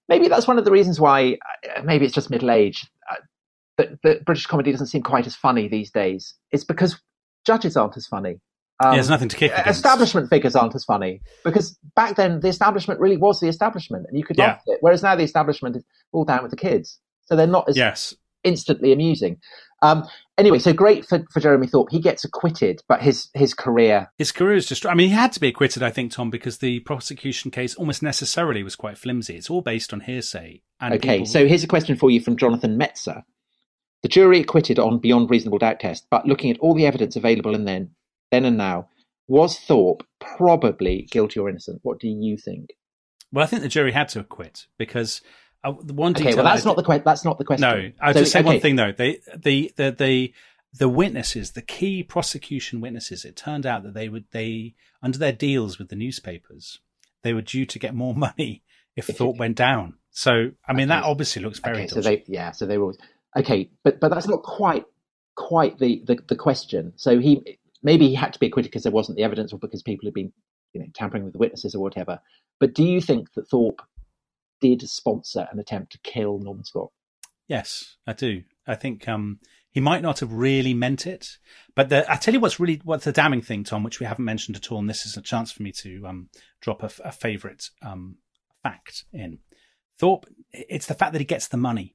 maybe that's one of the reasons why, uh, maybe it's just middle age, uh, that, that British comedy doesn't seem quite as funny these days. It's because judges aren't as funny. Um, yeah, there's nothing to kick against. Establishment figures aren't as funny, because back then the establishment really was the establishment, and you could laugh Yeah. at it. Whereas now the establishment is all down with the kids, so they're not as Yes. instantly amusing. Um, anyway, so great for, for Jeremy Thorpe. He gets acquitted, but his his career. His career is just, I mean, he had to be acquitted, I think, Tom, because the prosecution case almost necessarily was quite flimsy. It's all based on hearsay. And Okay, people- so here's a question for you from Jonathan Metzer. The jury acquitted on beyond reasonable doubt test, but looking at all the evidence available and then, then and now, was Thorpe probably guilty or innocent? What do you think? Well, I think the jury had to acquit because uh, the one Okay, detail. well, that's I- not the que- that's not the question. No, I'll So, just say okay. one thing though. They, the, the, the, the witnesses, the key prosecution witnesses, it turned out that they would, they, under their deals with the newspapers, they were due to get more money if Thorpe went down. So, I mean, Okay. that obviously looks very Okay, so dodgy. they, yeah, so they were okay, but but that's not quite quite the, the, the question. So he maybe he had to be acquitted because there wasn't the evidence, or because people had been, you know, tampering with the witnesses or whatever. But do you think that Thorpe did sponsor an attempt to kill Norman Scott? Yes, I do. I think um, he might not have really meant it, but the, I tell you what's really what's the damning thing, Tom, which we haven't mentioned at all, and this is a chance for me to um, drop a, a favourite um, fact in. Thorpe, it's the fact that he gets the money.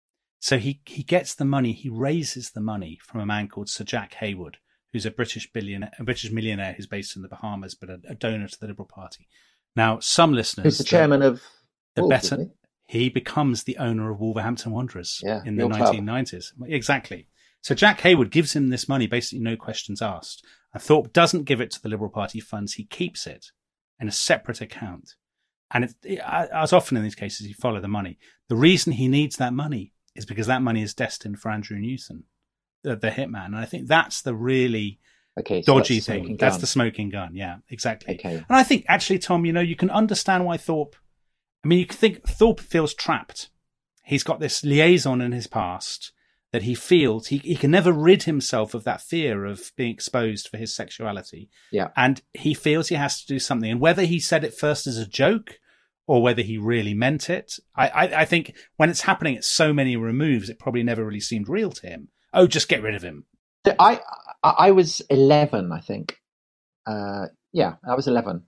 So he he gets the money, he raises the money from a man called Sir Jack Hayward, who's a British billionaire, a British millionaire who's based in the Bahamas, but a, a donor to the Liberal Party. Now, some listeners, Who's the chairman of the Wolves, better. isn't He becomes the owner of Wolverhampton Wanderers Yeah, in the your club. nineteen nineties. Exactly. So Jack Hayward gives him this money, basically no questions asked. And Thorpe doesn't give it to the Liberal Party funds. He keeps it in a separate account. And it, it, as often in these cases, you follow the money. The reason he needs that money is because that money is destined for Andrew Newton, the, the hitman. And I think that's the really Okay, so dodgy that's the thing. smoking That's gun. the smoking gun. Yeah, exactly. Okay. And I think actually, Tom, you know, you can understand why Thorpe, I mean, you can think Thorpe feels trapped. He's got this liaison in his past that he feels he, he can never rid himself of that fear of being exposed for his sexuality. Yeah. And he feels he has to do something. And whether he said it first as a joke or whether he really meant it, I, I, I think when it's happening at so many removes, it probably never really seemed real to him. Oh, just get rid of him. So I I I was eleven, I think. Uh, yeah, I was eleven,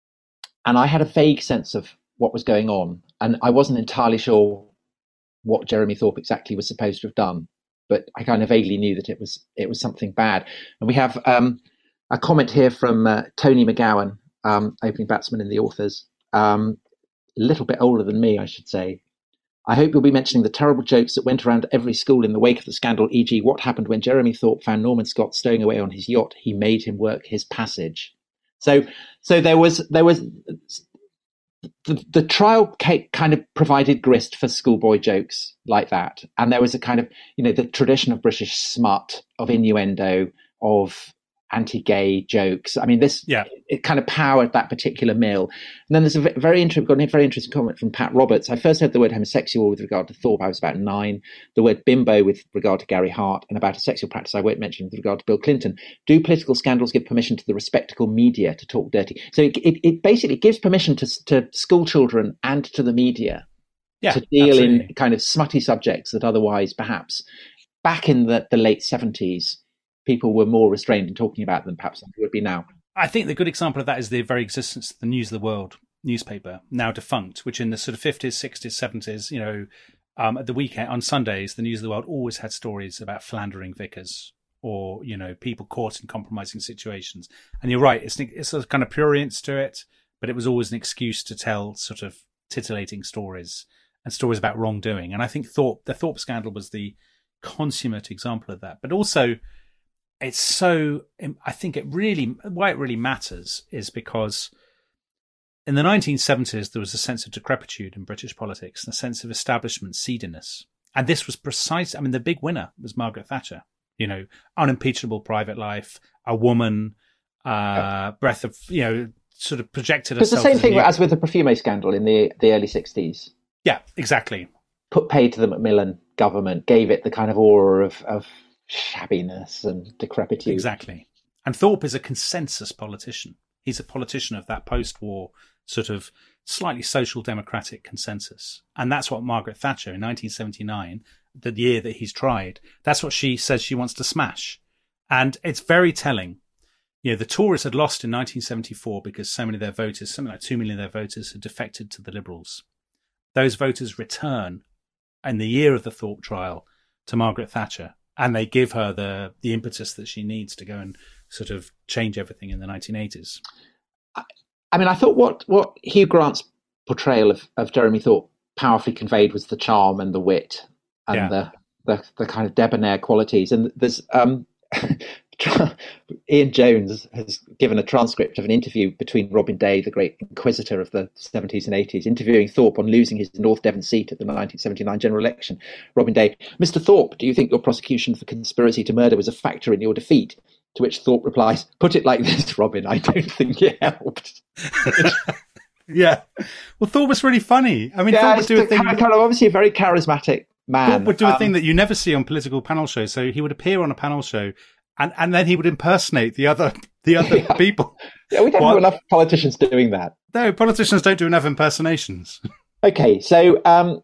and I had a vague sense of what was going on, and I wasn't entirely sure what Jeremy Thorpe exactly was supposed to have done, but I kind of vaguely knew that it was it was something bad. And we have um, a comment here from uh, Tony McGowan, um, opening batsman in the Authors, um, a little bit older than me, I should say. I hope you'll be mentioning the terrible jokes that went around every school in the wake of the scandal, for example what happened when Jeremy Thorpe found Norman Scott stowing away on his yacht. He made him work his passage. So, so there was there was the, the trial kind of provided grist for schoolboy jokes like that, and there was a kind of, you know, the tradition of British smut, of innuendo, of anti-gay jokes. I mean, this Yeah. it kind of powered that particular mill. And then there's a ve- very interesting, got a very interesting comment from Pat Roberts. I first heard the word homosexual with regard to Thorpe. I was about nine. The word bimbo with regard to Gary Hart, and about a sexual practice I won't mention with regard to Bill Clinton. Do political scandals give permission to the respectable media to talk dirty? So it, it, it basically gives permission to to school children and to the media Yeah, to deal absolutely. in kind of smutty subjects that otherwise, perhaps, back in the, the late seventies, people were more restrained in talking about them, perhaps, than they would be now. I think the good example of that is the very existence of the News of the World newspaper, now defunct, which in the sort of fifties, sixties, seventies, you know, um, at the weekend, on Sundays, the News of the World always had stories about philandering vicars or, you know, people caught in compromising situations. And you're right, it's, it's a kind of prurience to it, but it was always an excuse to tell sort of titillating stories and stories about wrongdoing. And I think Thorpe, the Thorpe scandal was the consummate example of that. But also, it's so, I think it really, why it really matters is because in the nineteen seventies, there was a sense of decrepitude in British politics and a sense of establishment seediness. And this was precise. I mean, the big winner was Margaret Thatcher, you know, unimpeachable private life, a woman, uh, Yeah. breath of, you know, sort of projected It's the herself. same as a thing new- as with the Profumo scandal in the, the early sixties. Yeah, exactly. Put paid to the Macmillan government, gave it the kind of aura of, of shabbiness and decrepitude. Exactly. And Thorpe is a consensus politician. He's a politician of that post-war sort of slightly social democratic consensus. And that's what Margaret Thatcher in nineteen seventy-nine, the year that he's tried, that's what she says she wants to smash. And it's very telling. You know, the Tories had lost in nineteen seventy-four because so many of their voters, something like two million of their voters, had defected to the Liberals. Those voters return in the year of the Thorpe trial to Margaret Thatcher, and they give her the the impetus that she needs to go and sort of change everything in the nineteen eighties. I mean, I thought what, what Hugh Grant's portrayal of, of Jeremy Thorpe powerfully conveyed was the charm and the wit and yeah. the, the the kind of debonair qualities. And there's um, Ian Jones has given a transcript of an interview between Robin Day, the great inquisitor of the seventies and eighties, interviewing Thorpe on losing his North Devon seat at the nineteen seventy-nine general election. Robin Day: Mister Thorpe, do you think your prosecution for conspiracy to murder was a factor in your defeat? To which Thorpe replies, put it like this, Robin, I don't think it helped. Yeah. Well, Thorpe was really funny. I mean, yeah, Thorpe would do a thing. Kind of obviously a very charismatic man. Thorpe would do a um, thing that you never see on political panel shows. So he would appear on a panel show and, and then he would impersonate the other the other yeah. people. Yeah, we don't well, have enough politicians doing that. No, politicians don't do enough impersonations. Okay, so um,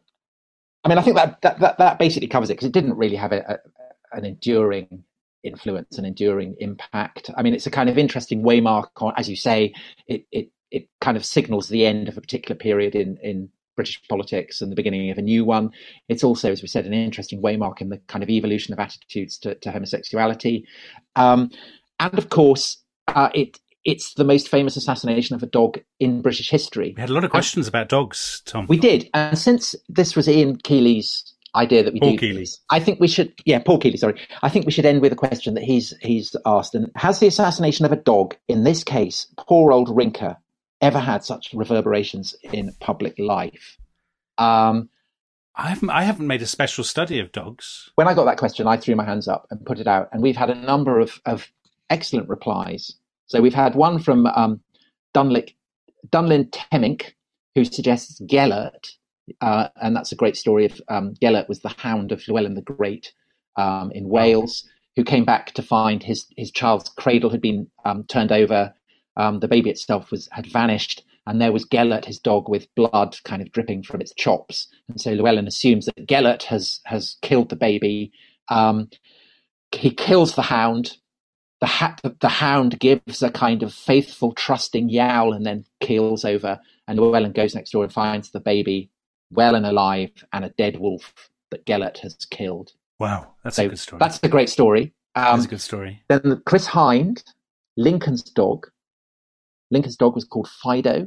I mean, I think that that, that, that basically covers it because it didn't really have a, a, an enduring influence, an enduring impact. I mean, it's a kind of interesting waymark on, as you say, it it it kind of signals the end of a particular period in in British politics and the beginning of a new one. It's also, as we said, an interesting waymark in the kind of evolution of attitudes to, to homosexuality. Um, and of course, uh, it it's the most famous assassination of a dog in British history. We had a lot of questions and, about dogs, Tom. We did. And since this was Ian Keeley's idea that we Paul do Keeley. this, I think we should, yeah, Paul Keeley, sorry. I think we should end with a question that he's he's asked. And has the assassination of a dog, in this case, poor old Rinker, ever had such reverberations in public life? Um, I haven't, I haven't made a special study of dogs. When I got that question, I threw my hands up and put it out. And we've had a number of, of excellent replies. So we've had one from um, Dunlick, Dunlin Temminck, who suggests Gellert. Uh, and that's a great story of um, Gellert was the hound of Llewellyn the Great um, in Wales, who came back to find his, his child's cradle had been um, turned over. Um, the baby itself was had vanished, and there was Gellert, his dog, with blood kind of dripping from its chops. And so Llewellyn assumes that Gellert has has killed the baby. Um, he kills the hound. The, ha- the hound gives a kind of faithful, trusting yowl and then keels over. And Llewellyn goes next door and finds the baby well and alive and a dead wolf that Gellert has killed. Wow, that's so a good story. That's a great story. Um, that's a good story. Then Chris Hind, Lincoln's dog. Lincoln's dog was called Fido.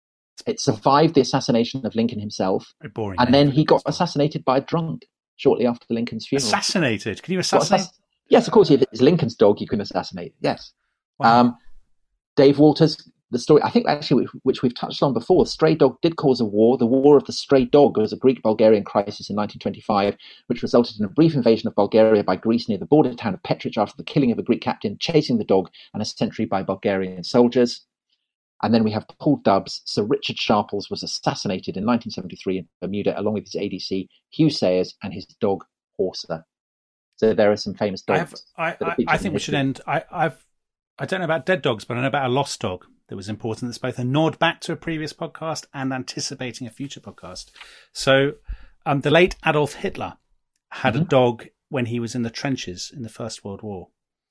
It survived the assassination of Lincoln himself. Very boring. And then he got assassinated by a drunk shortly after Lincoln's funeral. Assassinated? Can you assassinate? Assass- yes, of course. If it's Lincoln's dog, you can assassinate. Yes. Wow. Um, Dave Walters, the story, I think actually, which we've touched on before, Stray Dog did cause a war. The War of the Stray Dog was a Greek-Bulgarian crisis in nineteen twenty-five, which resulted in a brief invasion of Bulgaria by Greece near the border town of Petrich after the killing of a Greek captain chasing the dog and a sentry by Bulgarian soldiers. And then we have Paul Dubbs. Sir Richard Sharples was assassinated in nineteen seventy-three in Bermuda, along with his A D C, Hugh Sayers, and his dog, Horser. So there are some famous dogs. I, have, I, I, I think we should end. I, I've, I don't know about dead dogs, but I know about a lost dog that was important. That's both a nod back to a previous podcast and anticipating a future podcast. So um, the late Adolf Hitler had mm-hmm. a dog when he was in the trenches in the First World War.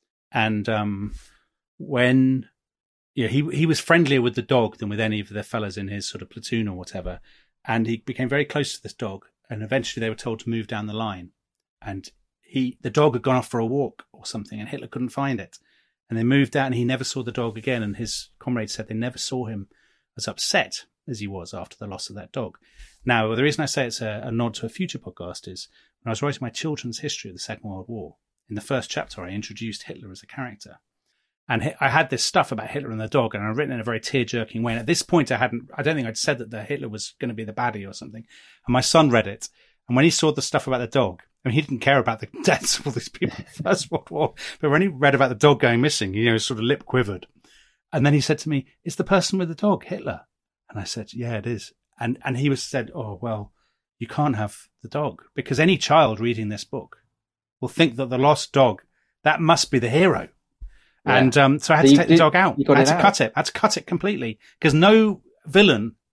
And um, when... Yeah, he he was friendlier with the dog than with any of the fellas in his sort of platoon or whatever. And he became very close to this dog. And eventually they were told to move down the line. And he the dog had gone off for a walk or something, and Hitler couldn't find it. And they moved out, and he never saw the dog again. And his comrades said they never saw him as upset as he was after the loss of that dog. Now, the reason I say it's a, a nod to a future podcast is when I was writing my children's history of the Second World War, in the first chapter I introduced Hitler as a character. And I had this stuff about Hitler and the dog, and I'd written in a very tear-jerking way. And at this point, I hadn't, I don't think I'd said that the Hitler was going to be the baddie or something. And my son read it. And when he saw the stuff about the dog, I mean, he didn't care about the deaths of all these people in the First World War. But when he read about the dog going missing, you know, his sort of lip quivered. And then he said to me, "Is the person with the dog Hitler?" And I said, "Yeah, it is." And, and he was said, "Oh, well, you can't have the dog, because any child reading this book will think that the lost dog, that must be the hero." Yeah. And um, so I had so to take the dog out. I had to out. cut it. I had to cut it completely, because no villain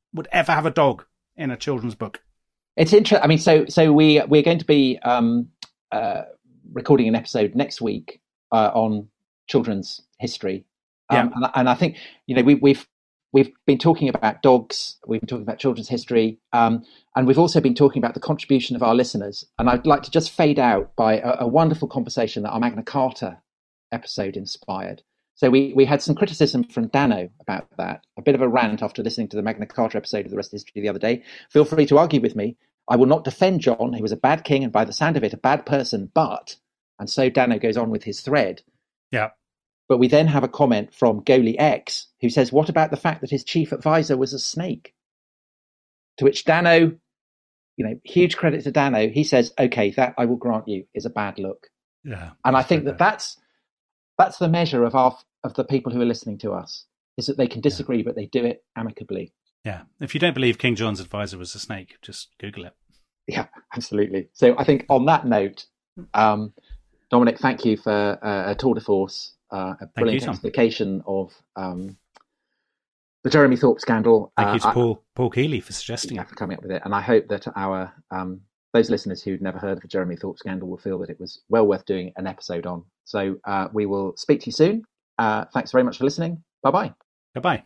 would ever have a dog in a children's book. It's interesting. I mean, so so we we're going to be um, uh, recording an episode next week uh, on children's history, um, Yeah. and, and I think you know we, we've we've been talking about dogs, we've been talking about children's history, um, and we've also been talking about the contribution of our listeners. And I'd like to just fade out by a, a wonderful conversation that our Magna Carta episode inspired. So we, we had some criticism from Dano about that, a bit of a rant after listening to the Magna Carta episode of The Rest of History the other day. Feel free to argue with me. I will not defend John. He was a bad king and by the sound of it, a bad person. But, and so Dano goes on with his thread. Yeah. But we then have a comment from Goalie X, who says, what about the fact that his chief advisor was a snake? To which Dano, you know, huge credit to Dano, he says, okay, that I will grant you is a bad look. Yeah. And I think that that's, that's the measure of our of the people who are listening to us, is that they can disagree, yeah. but they do it amicably. Yeah. If you don't believe King John's advisor was a snake, just Google it. Yeah, absolutely. So I think on that note, um, Dominic, thank you for uh, a tour de force, uh, a brilliant you, explication of um, the Jeremy Thorpe scandal. Thank uh, you to I, Paul Paul Keeley for suggesting yeah, it. for coming up with it. And I hope that our um, those listeners who'd never heard of the Jeremy Thorpe scandal will feel that it was well worth doing an episode on. So uh, we will speak to you soon. Uh, thanks very much for listening. Bye-bye. Goodbye.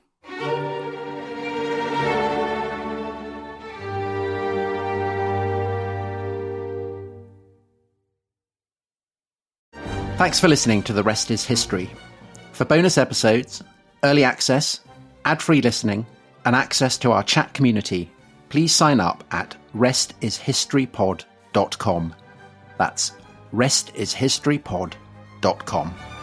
Thanks for listening to The Rest is History. For bonus episodes, early access, ad-free listening, and access to our chat community, please sign up at rest is history pod dot com. That's rest is history pod dot com.